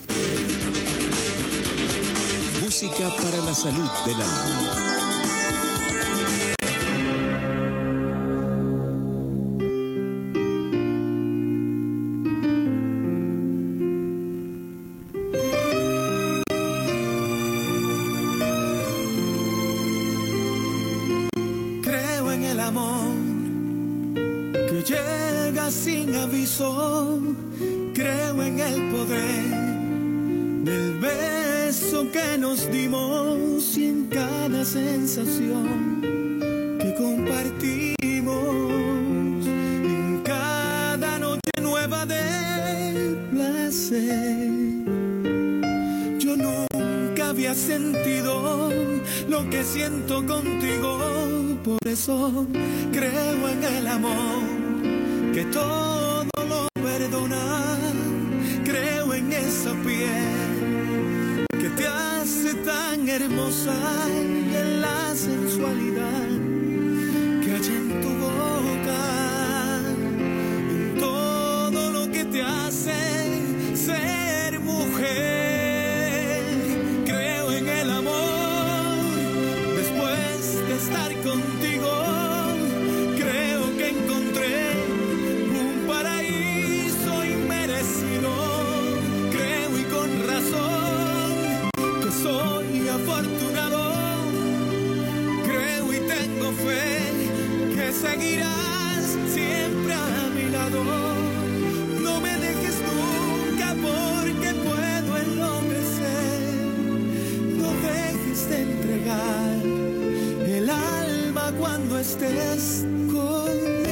Speaker 2: Música para la salud del alma.
Speaker 5: Creo en el amor que llega sin aviso. Creo en el poder del beso que nos dimos y en cada sensación que compartimos, en cada noche nueva de placer. Yo nunca había sentido lo que siento contigo, por eso creo en el amor que todo lo perdona. Creo en esa piel que te hace tan hermosa y en la sensualidad que hay en tu boca, en todo lo que te hace ser mujer. Creo en el amor después de estar contigo. Creo que encontré un paraíso inmerecido. Creo y con razón que soy afortunado. Creo y tengo fe que seguirás siempre a mi lado. No me dejes nunca porque puedo enloquecer. No dejes de entregar el alma cuando estés conmigo.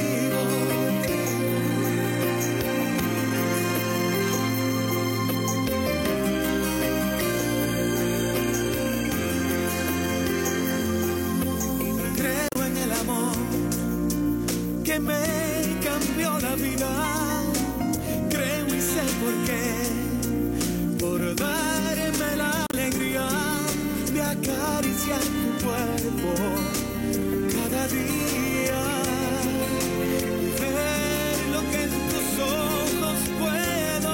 Speaker 5: Creo en el amor que me cambió la vida. Creo y sé por qué, por darme la alegría de acariciar tu cuerpo cada día y ver lo que en tus ojos puedo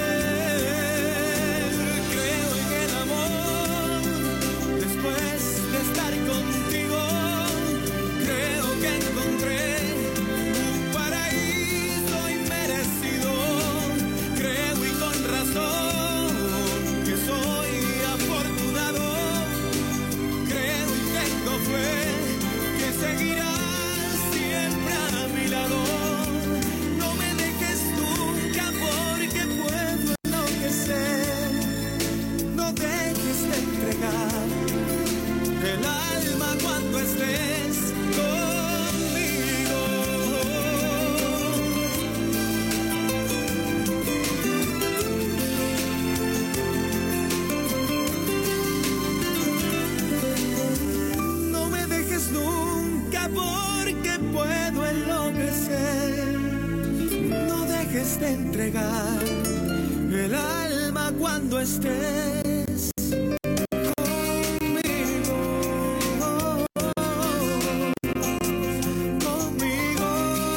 Speaker 5: ver. Creo en el amor después de estar contigo. Creo que encontré un paraíso inmerecido. Creo y con razón que soy afortunado. Creo y tengo fe que seguirás siempre a mi lado. No me dejes nunca porque puedo enloquecer. No dejes de entregar el alma cuando estés conmigo. No me dejes nunca porque puedo enloquecer. No dejes de entregar el alma cuando estés conmigo. Conmigo.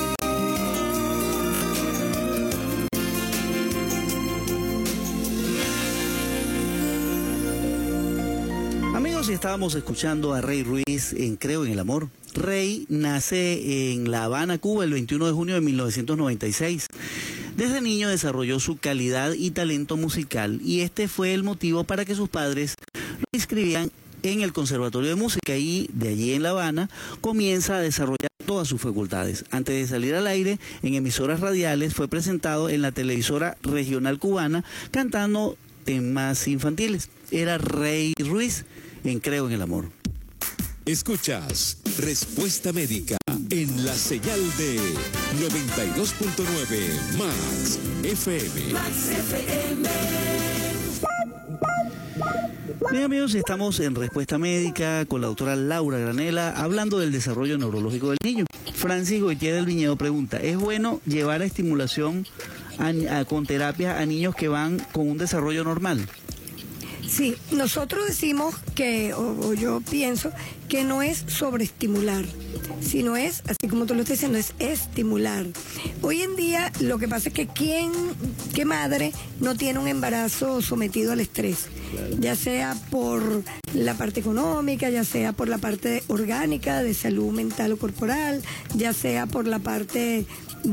Speaker 3: Amigos, estábamos escuchando a Rey Ruiz en Creo en el Amor. Rey nace en La Habana, Cuba, el veintiuno de junio de mil novecientos noventa y seis. Desde niño desarrolló su calidad y talento musical y este fue el motivo para que sus padres lo inscribían en el Conservatorio de Música y de allí en La Habana comienza a desarrollar todas sus facultades. Antes de salir al aire en emisoras radiales fue presentado en la televisora regional cubana cantando temas infantiles. Era Rey Ruiz en Creo en el Amor.
Speaker 2: Escuchas Respuesta Médica en la señal de noventa y dos punto nueve Max F M. Max F M.
Speaker 3: Bien, amigos, estamos en Respuesta Médica con la doctora Laura Granela hablando del desarrollo neurológico del niño. Francis Goitier del Viñedo pregunta, ¿es bueno llevar a estimulación a, a, con terapia a niños que van con un desarrollo normal?
Speaker 4: Sí, nosotros decimos que, o, o yo pienso, que no es sobreestimular, sino es, así como tú lo estás diciendo, es estimular. Hoy en día lo que pasa es que ¿quién, qué madre no tiene un embarazo sometido al estrés? Claro. Ya sea por la parte económica, ya sea por la parte orgánica, de salud mental o corporal, ya sea por la parte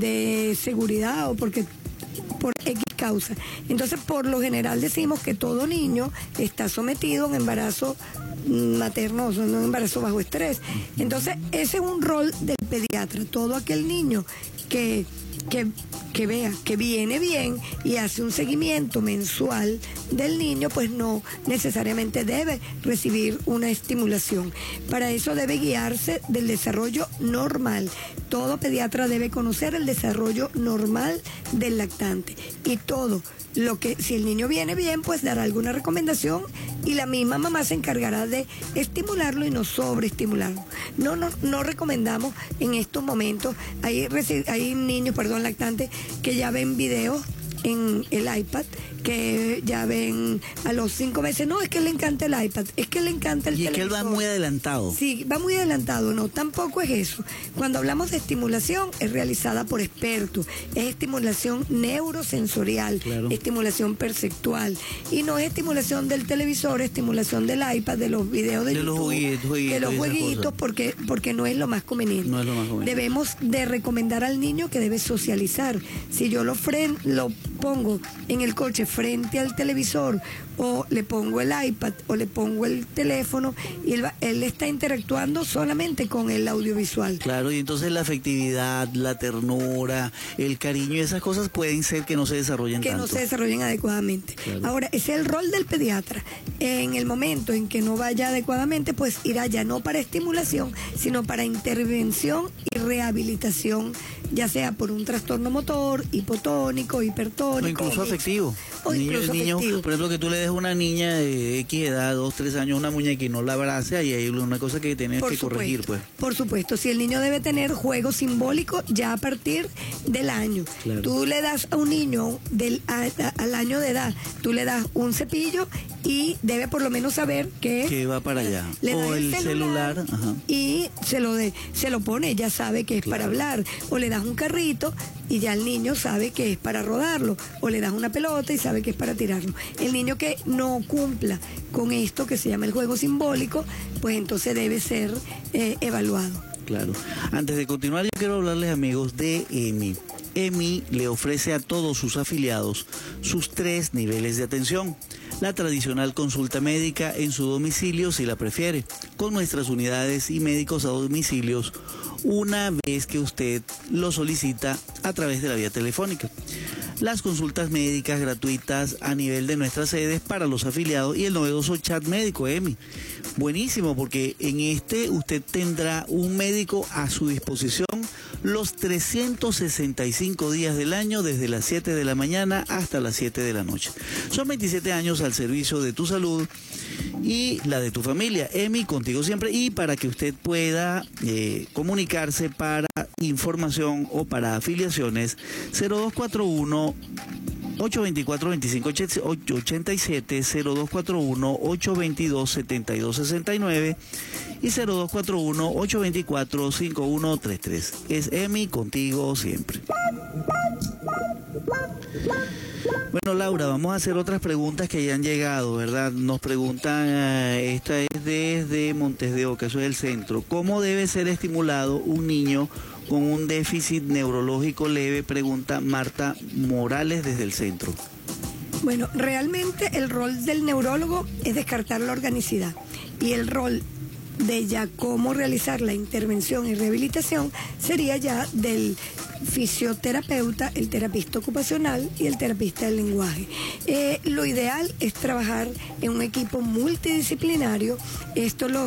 Speaker 4: de seguridad o porque por X causa. Entonces, por lo general decimos que todo niño está sometido a un embarazo materno, o sea, un embarazo bajo estrés. Entonces, ese es un rol del pediatra. Todo aquel niño que, que, que vea que viene bien y hace un seguimiento mensual del niño, pues no necesariamente debe recibir una estimulación. Para eso debe guiarse del desarrollo normal. Todo pediatra debe conocer el desarrollo normal del lactante y todo lo que, si el niño viene bien, pues dará alguna recomendación y la misma mamá se encargará de estimularlo y no sobreestimularlo. No, no, no recomendamos en estos momentos, hay, hay niños, perdón, lactantes que ya ven videos en el iPad, que ya ven a los cinco meses, no, es que le encanta el iPad, es que le encanta el
Speaker 3: y
Speaker 4: televisor.
Speaker 3: Y es que él va muy adelantado.
Speaker 4: Sí, va muy adelantado, no, tampoco es eso. Cuando hablamos de estimulación, es realizada por expertos, es estimulación neurosensorial, claro, estimulación perceptual, y no es estimulación del televisor, estimulación del iPad, de los videos de,
Speaker 3: de
Speaker 4: YouTube,
Speaker 3: los jueguitos, jueguitos,
Speaker 4: de los jueguitos, porque, porque no es lo más conveniente.
Speaker 3: No es lo más conveniente.
Speaker 4: Debemos de recomendar al niño que debe socializar. Si yo lo, fren, lo pongo en el coche frente al televisor o le pongo el iPad o le pongo el teléfono y él, va, él está interactuando solamente con el audiovisual.
Speaker 3: Claro, y entonces la afectividad, la ternura, el cariño y esas cosas pueden ser que no se desarrollen
Speaker 4: que
Speaker 3: tanto.
Speaker 4: no se desarrollen adecuadamente. Claro. Ahora, ese es el rol del pediatra. En el momento en que no vaya adecuadamente, pues irá ya no para estimulación, sino para intervención y rehabilitación, ya sea por un trastorno motor, hipotónico, hipertónico.
Speaker 3: O incluso afectivo.
Speaker 4: O
Speaker 3: niño,
Speaker 4: incluso
Speaker 3: niño,
Speaker 4: afectivo.
Speaker 3: Por ejemplo, que tú le des a una niña de X edad, dos, tres años, una muñeca y no la abrace, y hay una cosa que tienes
Speaker 4: por
Speaker 3: que
Speaker 4: supuesto,
Speaker 3: corregir, pues.
Speaker 4: Por supuesto, si el niño debe tener juego simbólico ya a partir del año. Claro. Tú le das a un niño del, a, a, al año de edad, tú le das un cepillo y debe por lo menos saber que...
Speaker 3: Que va para allá.
Speaker 4: Le
Speaker 3: o el, el celular, celular ajá,
Speaker 4: y se lo, de, se lo pone, ya sabe que es claro, para hablar. O le das un carrito y ya el niño sabe que es para rodarlo. O le das una pelota y sabe que es para tirarlo. El niño que no cumpla con esto que se llama el juego simbólico, pues entonces debe ser eh, evaluado.
Speaker 3: Claro. Antes de continuar, yo quiero hablarles, amigos, de E M I. E M I le ofrece a todos sus afiliados sus tres niveles de atención. La tradicional consulta médica en su domicilio, si la prefiere, con nuestras unidades y médicos a domicilios, una vez que usted lo solicita a través de la vía telefónica. Las consultas médicas gratuitas a nivel de nuestras sedes para los afiliados y el novedoso chat médico E M I. Buenísimo, porque en este usted tendrá un médico a su disposición los trescientos sesenta y cinco días del año, desde las siete de la mañana hasta las siete de la noche. Son veintisiete años al servicio de tu salud y la de tu familia. E M I, contigo siempre, y para que usted pueda eh, comunicarse para información o para afiliaciones, cero dos cuatro uno ocho dos cuatro, dos cinco ocho siete, cero dos cuatro uno ocho dos dos, siete dos seis nueve y cero dos cuatro uno ocho dos cuatro, cinco uno tres tres. Es E M I, contigo siempre. Bueno, Laura, vamos a hacer otras preguntas que ya han llegado, ¿verdad? Nos preguntan, eh, esta es desde Montes de Oca, eso es el centro. ¿Cómo debe ser estimulado un niño con un déficit neurológico leve? Pregunta Marta Morales desde el centro.
Speaker 4: Bueno, realmente el rol del neurólogo es descartar la organicidad y el rol de ya cómo realizar la intervención y rehabilitación sería ya del fisioterapeuta, el terapista ocupacional y el terapista del lenguaje. Eh, lo ideal es trabajar en un equipo multidisciplinario. Esto los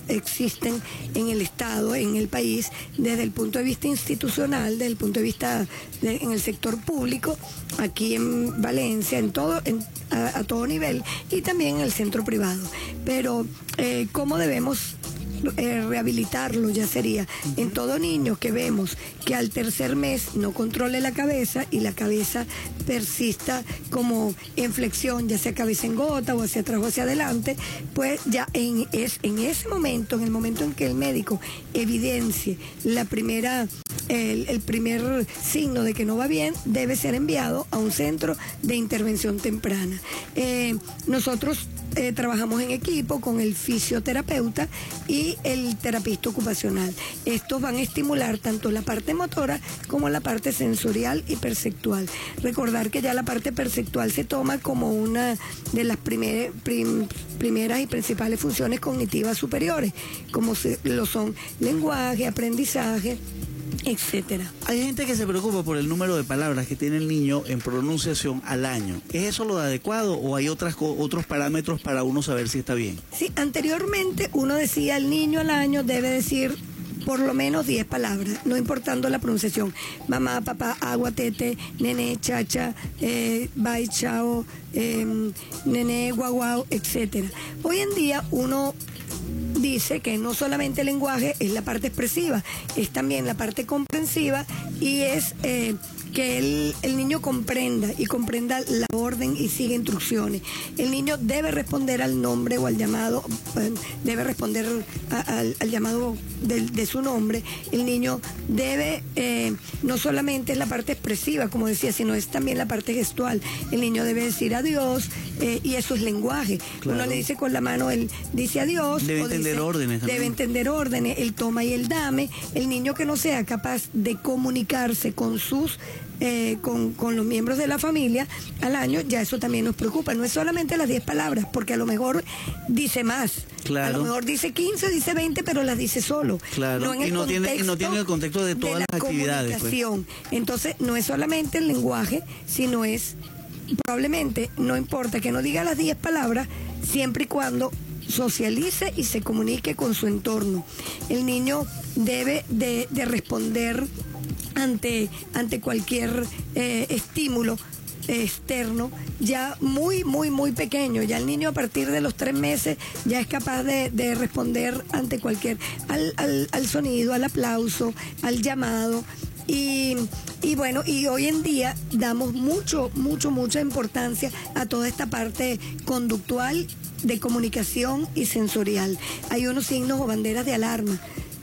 Speaker 4: existen en el Estado, en el país, desde el punto de vista institucional, desde el punto de vista de, en el sector público, aquí en Valencia, en todo, en, a, a todo nivel, y también en el centro privado. Pero, eh, ¿cómo debemos Eh, rehabilitarlo? Ya sería en todo niño que vemos que al tercer mes no controle la cabeza y la cabeza persista como en flexión, ya sea cabeza en gota o hacia atrás o hacia adelante, pues ya en, es, en ese momento, en el momento en que el médico evidencie la primera, el, el primer signo de que no va bien, debe ser enviado a un centro de intervención temprana. Eh, nosotros Eh, trabajamos en equipo con el fisioterapeuta y el terapista ocupacional. Estos van a estimular tanto la parte motora como la parte sensorial y perceptual. Recordar que ya la parte perceptual se toma como una de las primer, prim, primeras y principales funciones cognitivas superiores, como se, lo son lenguaje, aprendizaje, etcétera.
Speaker 3: Hay gente que se preocupa por el número de palabras que tiene el niño en pronunciación al año. ¿Es eso lo adecuado o hay otras, otros parámetros para uno saber si está bien?
Speaker 4: Sí, anteriormente uno decía el niño al año debe decir por lo menos diez palabras, no importando la pronunciación. Mamá, papá, agua, tete, nene, chacha, eh, bye, chao, eh, nene, guau, guau, etcétera. Hoy en día uno dice que no solamente el lenguaje es la parte expresiva, es también la parte comprensiva y es eh, que el, el niño comprenda y comprenda la orden y siga instrucciones. El niño debe responder al nombre o al llamado, eh, debe responder a, al, al llamado de, de su nombre. El niño debe, eh, no solamente es la parte expresiva, como decía, sino es también la parte gestual. El niño debe decir adiós eh, y eso es lenguaje. Claro. Uno le dice con la mano, él dice adiós.
Speaker 3: Debe entender dice, órdenes también.
Speaker 4: Debe entender órdenes, el toma y el dame. El niño que no sea capaz de comunicarse con sus Eh, con, con los miembros de la familia al año, ya eso también nos preocupa. No es solamente las diez palabras, porque a lo mejor dice más.
Speaker 3: Claro.
Speaker 4: A lo mejor dice quince, dice veinte, pero las dice solo.
Speaker 3: Claro.
Speaker 4: No en el
Speaker 3: y, no tiene, y no tiene el contexto de todas
Speaker 4: de
Speaker 3: las actividades. Pues.
Speaker 4: Entonces, no es solamente el lenguaje, sino es, probablemente, no importa que no diga las diez palabras, siempre y cuando socialice y se comunique con su entorno. El niño debe de, de responder ante, ante cualquier eh, estímulo externo, ya muy, muy, muy pequeño. Ya el niño a partir de los tres meses ya es capaz de, de responder ante cualquier, al, al, al sonido, al aplauso, al llamado. Y, y bueno, y hoy en día damos mucho, mucho, mucha importancia a toda esta parte conductual, de comunicación y sensorial. Hay unos signos o banderas de alarma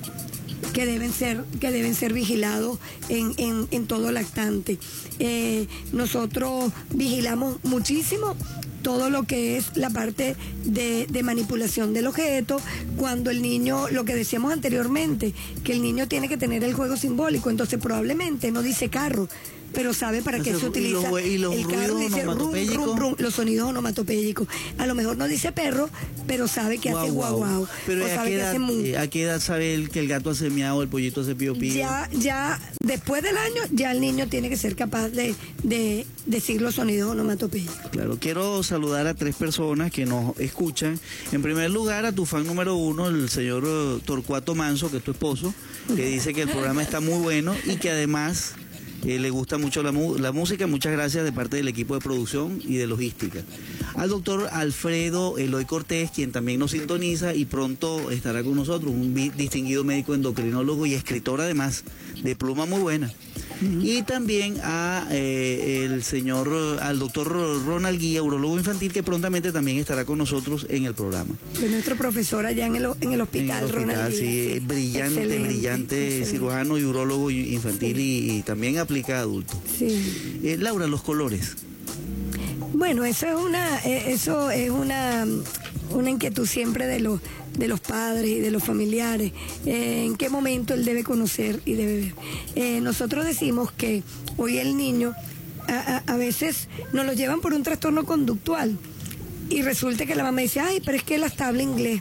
Speaker 4: que deben ser, que deben ser vigilados en, en, en todo lactante. Eh, nosotros vigilamos muchísimo todo lo que es la parte de, de manipulación del objeto, cuando el niño, lo que decíamos anteriormente, que el niño tiene que tener el juego simbólico, entonces probablemente no dice carro, pero sabe para qué se utiliza.
Speaker 3: ¿Y los, y los
Speaker 4: el carro dice rum, rum, rum, los sonidos onomatopéyicos. A lo mejor no dice perro, pero sabe que guau, hace guau guau.
Speaker 3: Pero
Speaker 4: o
Speaker 3: ¿a,
Speaker 4: sabe
Speaker 3: qué
Speaker 4: que
Speaker 3: edad,
Speaker 4: hace mu.
Speaker 3: ¿a qué edad sabe el, que el gato hace miau, el pollito hace pío pío?
Speaker 4: Ya, ya, después del año, ya el niño tiene que ser capaz de, de decir los sonidos onomatopéyicos.
Speaker 3: Claro, quiero saludar a tres personas que nos escuchan. En primer lugar, a tu fan número uno, el señor uh, Torcuato Manso, que es tu esposo, que dice que el programa está muy bueno y que además Eh, le gusta mucho la, la música. Muchas gracias de parte del equipo de producción y de logística. Al doctor Alfredo Eloy Cortés, quien también nos sintoniza y pronto estará con nosotros, un distinguido médico endocrinólogo y escritor además, de pluma muy buena. Uh-huh. Y también a eh, el señor, al doctor Ronald Guía, urologo infantil, que prontamente también estará con nosotros en el programa.
Speaker 4: De nuestro profesor allá en el, en el hospital, en el hospital
Speaker 3: Ronald Guía. Sí, sí. Brillante, excelente, brillante excelente. Cirujano y urólogo infantil, sí. y, y también aplica a adultos.
Speaker 4: Sí.
Speaker 3: Eh, Laura, los colores.
Speaker 4: Bueno, eso es una, eso es una, una inquietud siempre de los de los padres y de los familiares, eh, en qué momento él debe conocer y debe ver. Eh, nosotros decimos que hoy el niño a, a, a veces nos lo llevan por un trastorno conductual y resulta que la mamá dice, ay, pero es que él hasta habla inglés.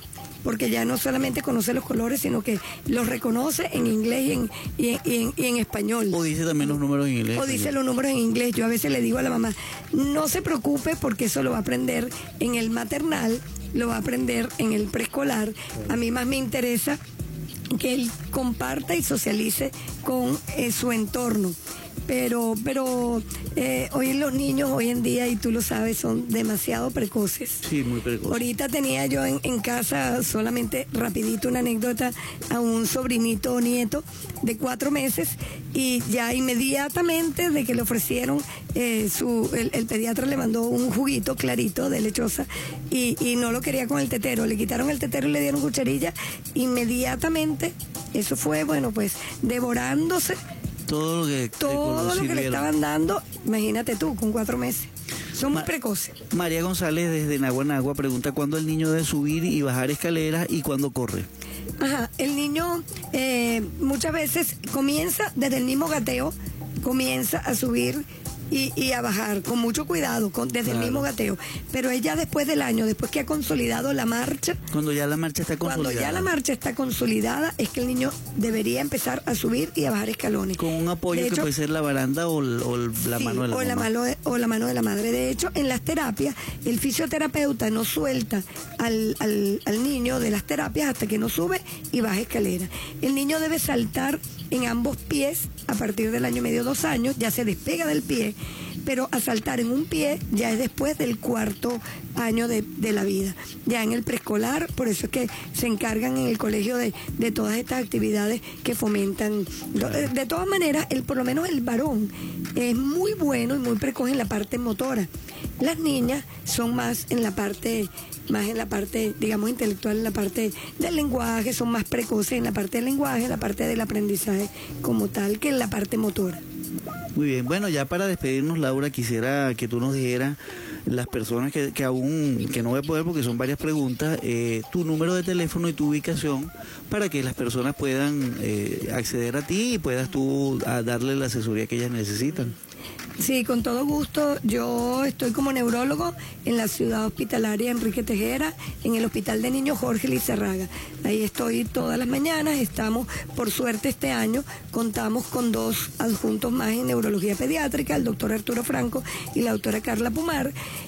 Speaker 4: porque ya no solamente conoce los colores, sino que los reconoce en inglés y en, y en, y en, y en español.
Speaker 3: O dice también los números en inglés.
Speaker 4: O dice los números en inglés. Yo a veces le digo a la mamá, no se preocupe porque eso lo va a aprender en el maternal, lo va a aprender en el preescolar. A mí más me interesa que él comparta y socialice con eh, su entorno. Pero, pero eh, hoy los niños, hoy en día, y tú lo sabes, son demasiado precoces.
Speaker 3: Sí, muy precoces.
Speaker 4: Ahorita tenía yo en, en casa, solamente rapidito una anécdota, a un sobrinito o nieto de cuatro meses y ya inmediatamente de que le ofrecieron, eh, su, el, el pediatra le mandó un juguito clarito de lechosa y, y no lo quería con el tetero. Le quitaron el tetero y le dieron cucharilla. Inmediatamente, eso fue, bueno, pues devorándose
Speaker 3: todo lo que,
Speaker 4: todo lo que le estaban dando, imagínate tú, con cuatro meses. Son muy Ma precoces.
Speaker 3: María González desde Naguanagua pregunta cuándo el niño debe subir y bajar escaleras y cuándo corre.
Speaker 4: Ajá, el niño eh, muchas veces comienza desde el mismo gateo, comienza a subir y, y a bajar con mucho cuidado, con, desde claro. el mismo gateo. Pero ella después del año, después que ha consolidado la marcha.
Speaker 3: Cuando ya la marcha está consolidada.
Speaker 4: Cuando ya la marcha está consolidada, es que el niño debería empezar a subir y a bajar escalones.
Speaker 3: Con un apoyo de que hecho, puede ser la baranda o, o la
Speaker 4: sí,
Speaker 3: mano de la
Speaker 4: o
Speaker 3: mamá.
Speaker 4: La mano de, o la mano de la madre. De hecho, en las terapias, el fisioterapeuta no suelta al, al, al niño de las terapias hasta que no sube y baja escalera. El niño debe saltar en ambos pies a partir del año y medio, dos años, ya se despega del pie, pero a saltar en un pie ya es después del cuarto año de, de la vida. Ya en el preescolar, por eso es que se encargan en el colegio de, de todas estas actividades que fomentan. De, de todas maneras, el, por lo menos el varón es muy bueno y muy precoz en la parte motora. Las niñas son más en la parte... más en la parte, digamos, intelectual, en la parte del lenguaje, son más precoces en la parte del lenguaje, en la parte del aprendizaje como tal, que en la parte motora.
Speaker 3: Muy bien, bueno, ya para despedirnos, Laura, quisiera que tú nos dijeras, las personas que, que aún, que no voy a poder porque son varias preguntas, eh, tu número de teléfono y tu ubicación para que las personas puedan eh, acceder a ti y puedas tú a darle la asesoría que ellas necesitan.
Speaker 4: Sí, con todo gusto. Yo estoy como neurólogo en la ciudad hospitalaria Enrique Tejera, en el Hospital de Niños Jorge Lizarraga. Ahí estoy todas las mañanas. Estamos, por suerte este año, contamos con dos adjuntos más en neurología pediátrica, el doctor Arturo Franco y la doctora Carla Pumar.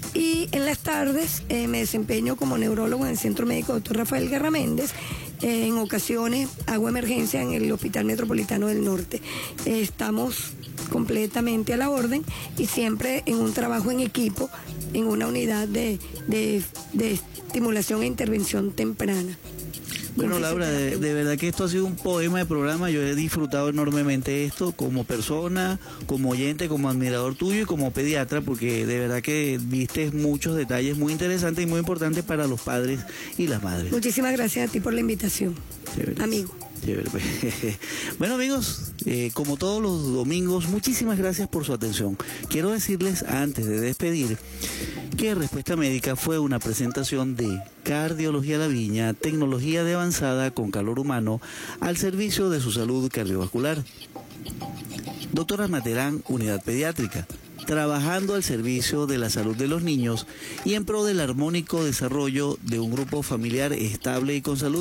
Speaker 4: Y en las tardes eh, me desempeño como neurólogo en el Centro Médico doctor Rafael Guerra Méndez. Eh, en ocasiones hago emergencia en el Hospital Metropolitano del Norte. Eh, estamos completamente a la orden y siempre en un trabajo en equipo, en una unidad de, de, de estimulación e intervención temprana.
Speaker 3: Bueno, Laura, de, de verdad que esto ha sido un poema de programa. Yo he disfrutado enormemente esto como persona, como oyente, como admirador tuyo y como pediatra, porque de verdad que viste muchos detalles muy interesantes y muy importantes para los padres y las madres.
Speaker 4: Muchísimas gracias a ti por la invitación, Chévere. Amigo.
Speaker 3: Chévere. Bueno, amigos, eh, como todos los domingos, muchísimas gracias por su atención. Quiero decirles, antes de despedir, que Respuesta Médica fue una presentación de Cardiología La Viña, tecnología de avanzada con calor humano al servicio de su salud cardiovascular. Doctora Materán, Unidad Pediátrica, trabajando al servicio de la salud de los niños y en pro del armónico desarrollo de un grupo familiar estable y con salud.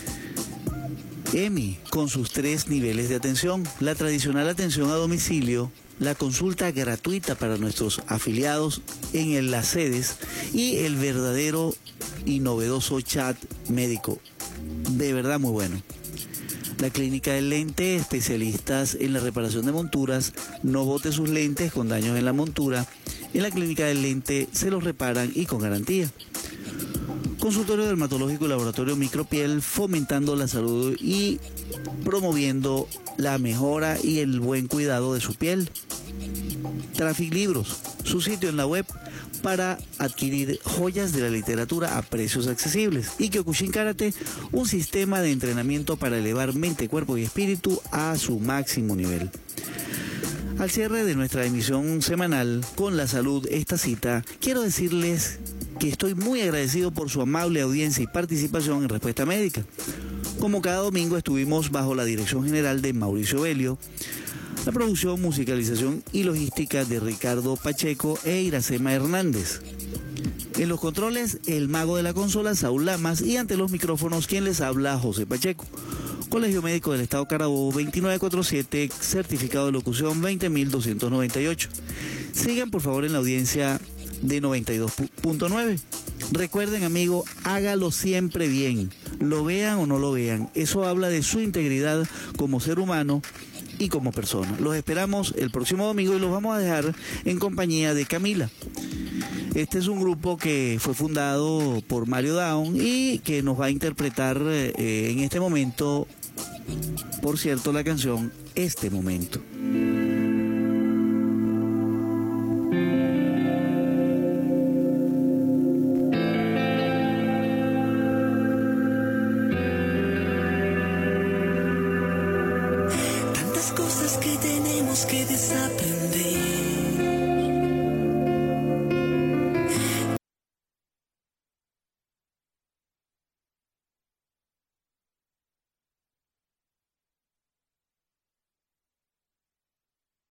Speaker 3: E M I, con sus tres niveles de atención, la tradicional atención a domicilio, la consulta gratuita para nuestros afiliados en las sedes y el verdadero y novedoso chat médico. De verdad muy bueno. La Clínica del Lente, especialistas en la reparación de monturas, no bote sus lentes con daños en la montura. En la Clínica del Lente se los reparan y con garantía. Consultorio dermatológico y laboratorio micropiel, fomentando la salud y promoviendo la mejora y el buen cuidado de su piel. Traffic Libros, su sitio en la web para adquirir joyas de la literatura a precios accesibles. Y Kyokushin Karate, un sistema de entrenamiento para elevar mente, cuerpo y espíritu a su máximo nivel. Al cierre de nuestra emisión semanal con la salud, esta cita, quiero decirles que estoy muy agradecido por su amable audiencia y participación en Respuesta Médica. Como cada domingo estuvimos bajo la dirección general de Mauricio Belio, la producción, musicalización y logística de Ricardo Pacheco e Iracema Hernández. En los controles, el mago de la consola, Saúl Lamas, y ante los micrófonos, quien les habla, José Pacheco. Colegio Médico del Estado Carabobo, veintinueve cuarenta y siete, certificado de locución veinte mil doscientos noventa y ocho. Sigan por favor en la audiencia de noventa y dos punto nueve. Recuerden, amigo, hágalo siempre bien, lo vean o no lo vean. Eso habla de su integridad como ser humano y como persona. Los esperamos el próximo domingo y los vamos a dejar en compañía de Camila. Este es un grupo que fue fundado por Mario Down y que nos va a interpretar eh, en este momento, por cierto, la canción Este Momento.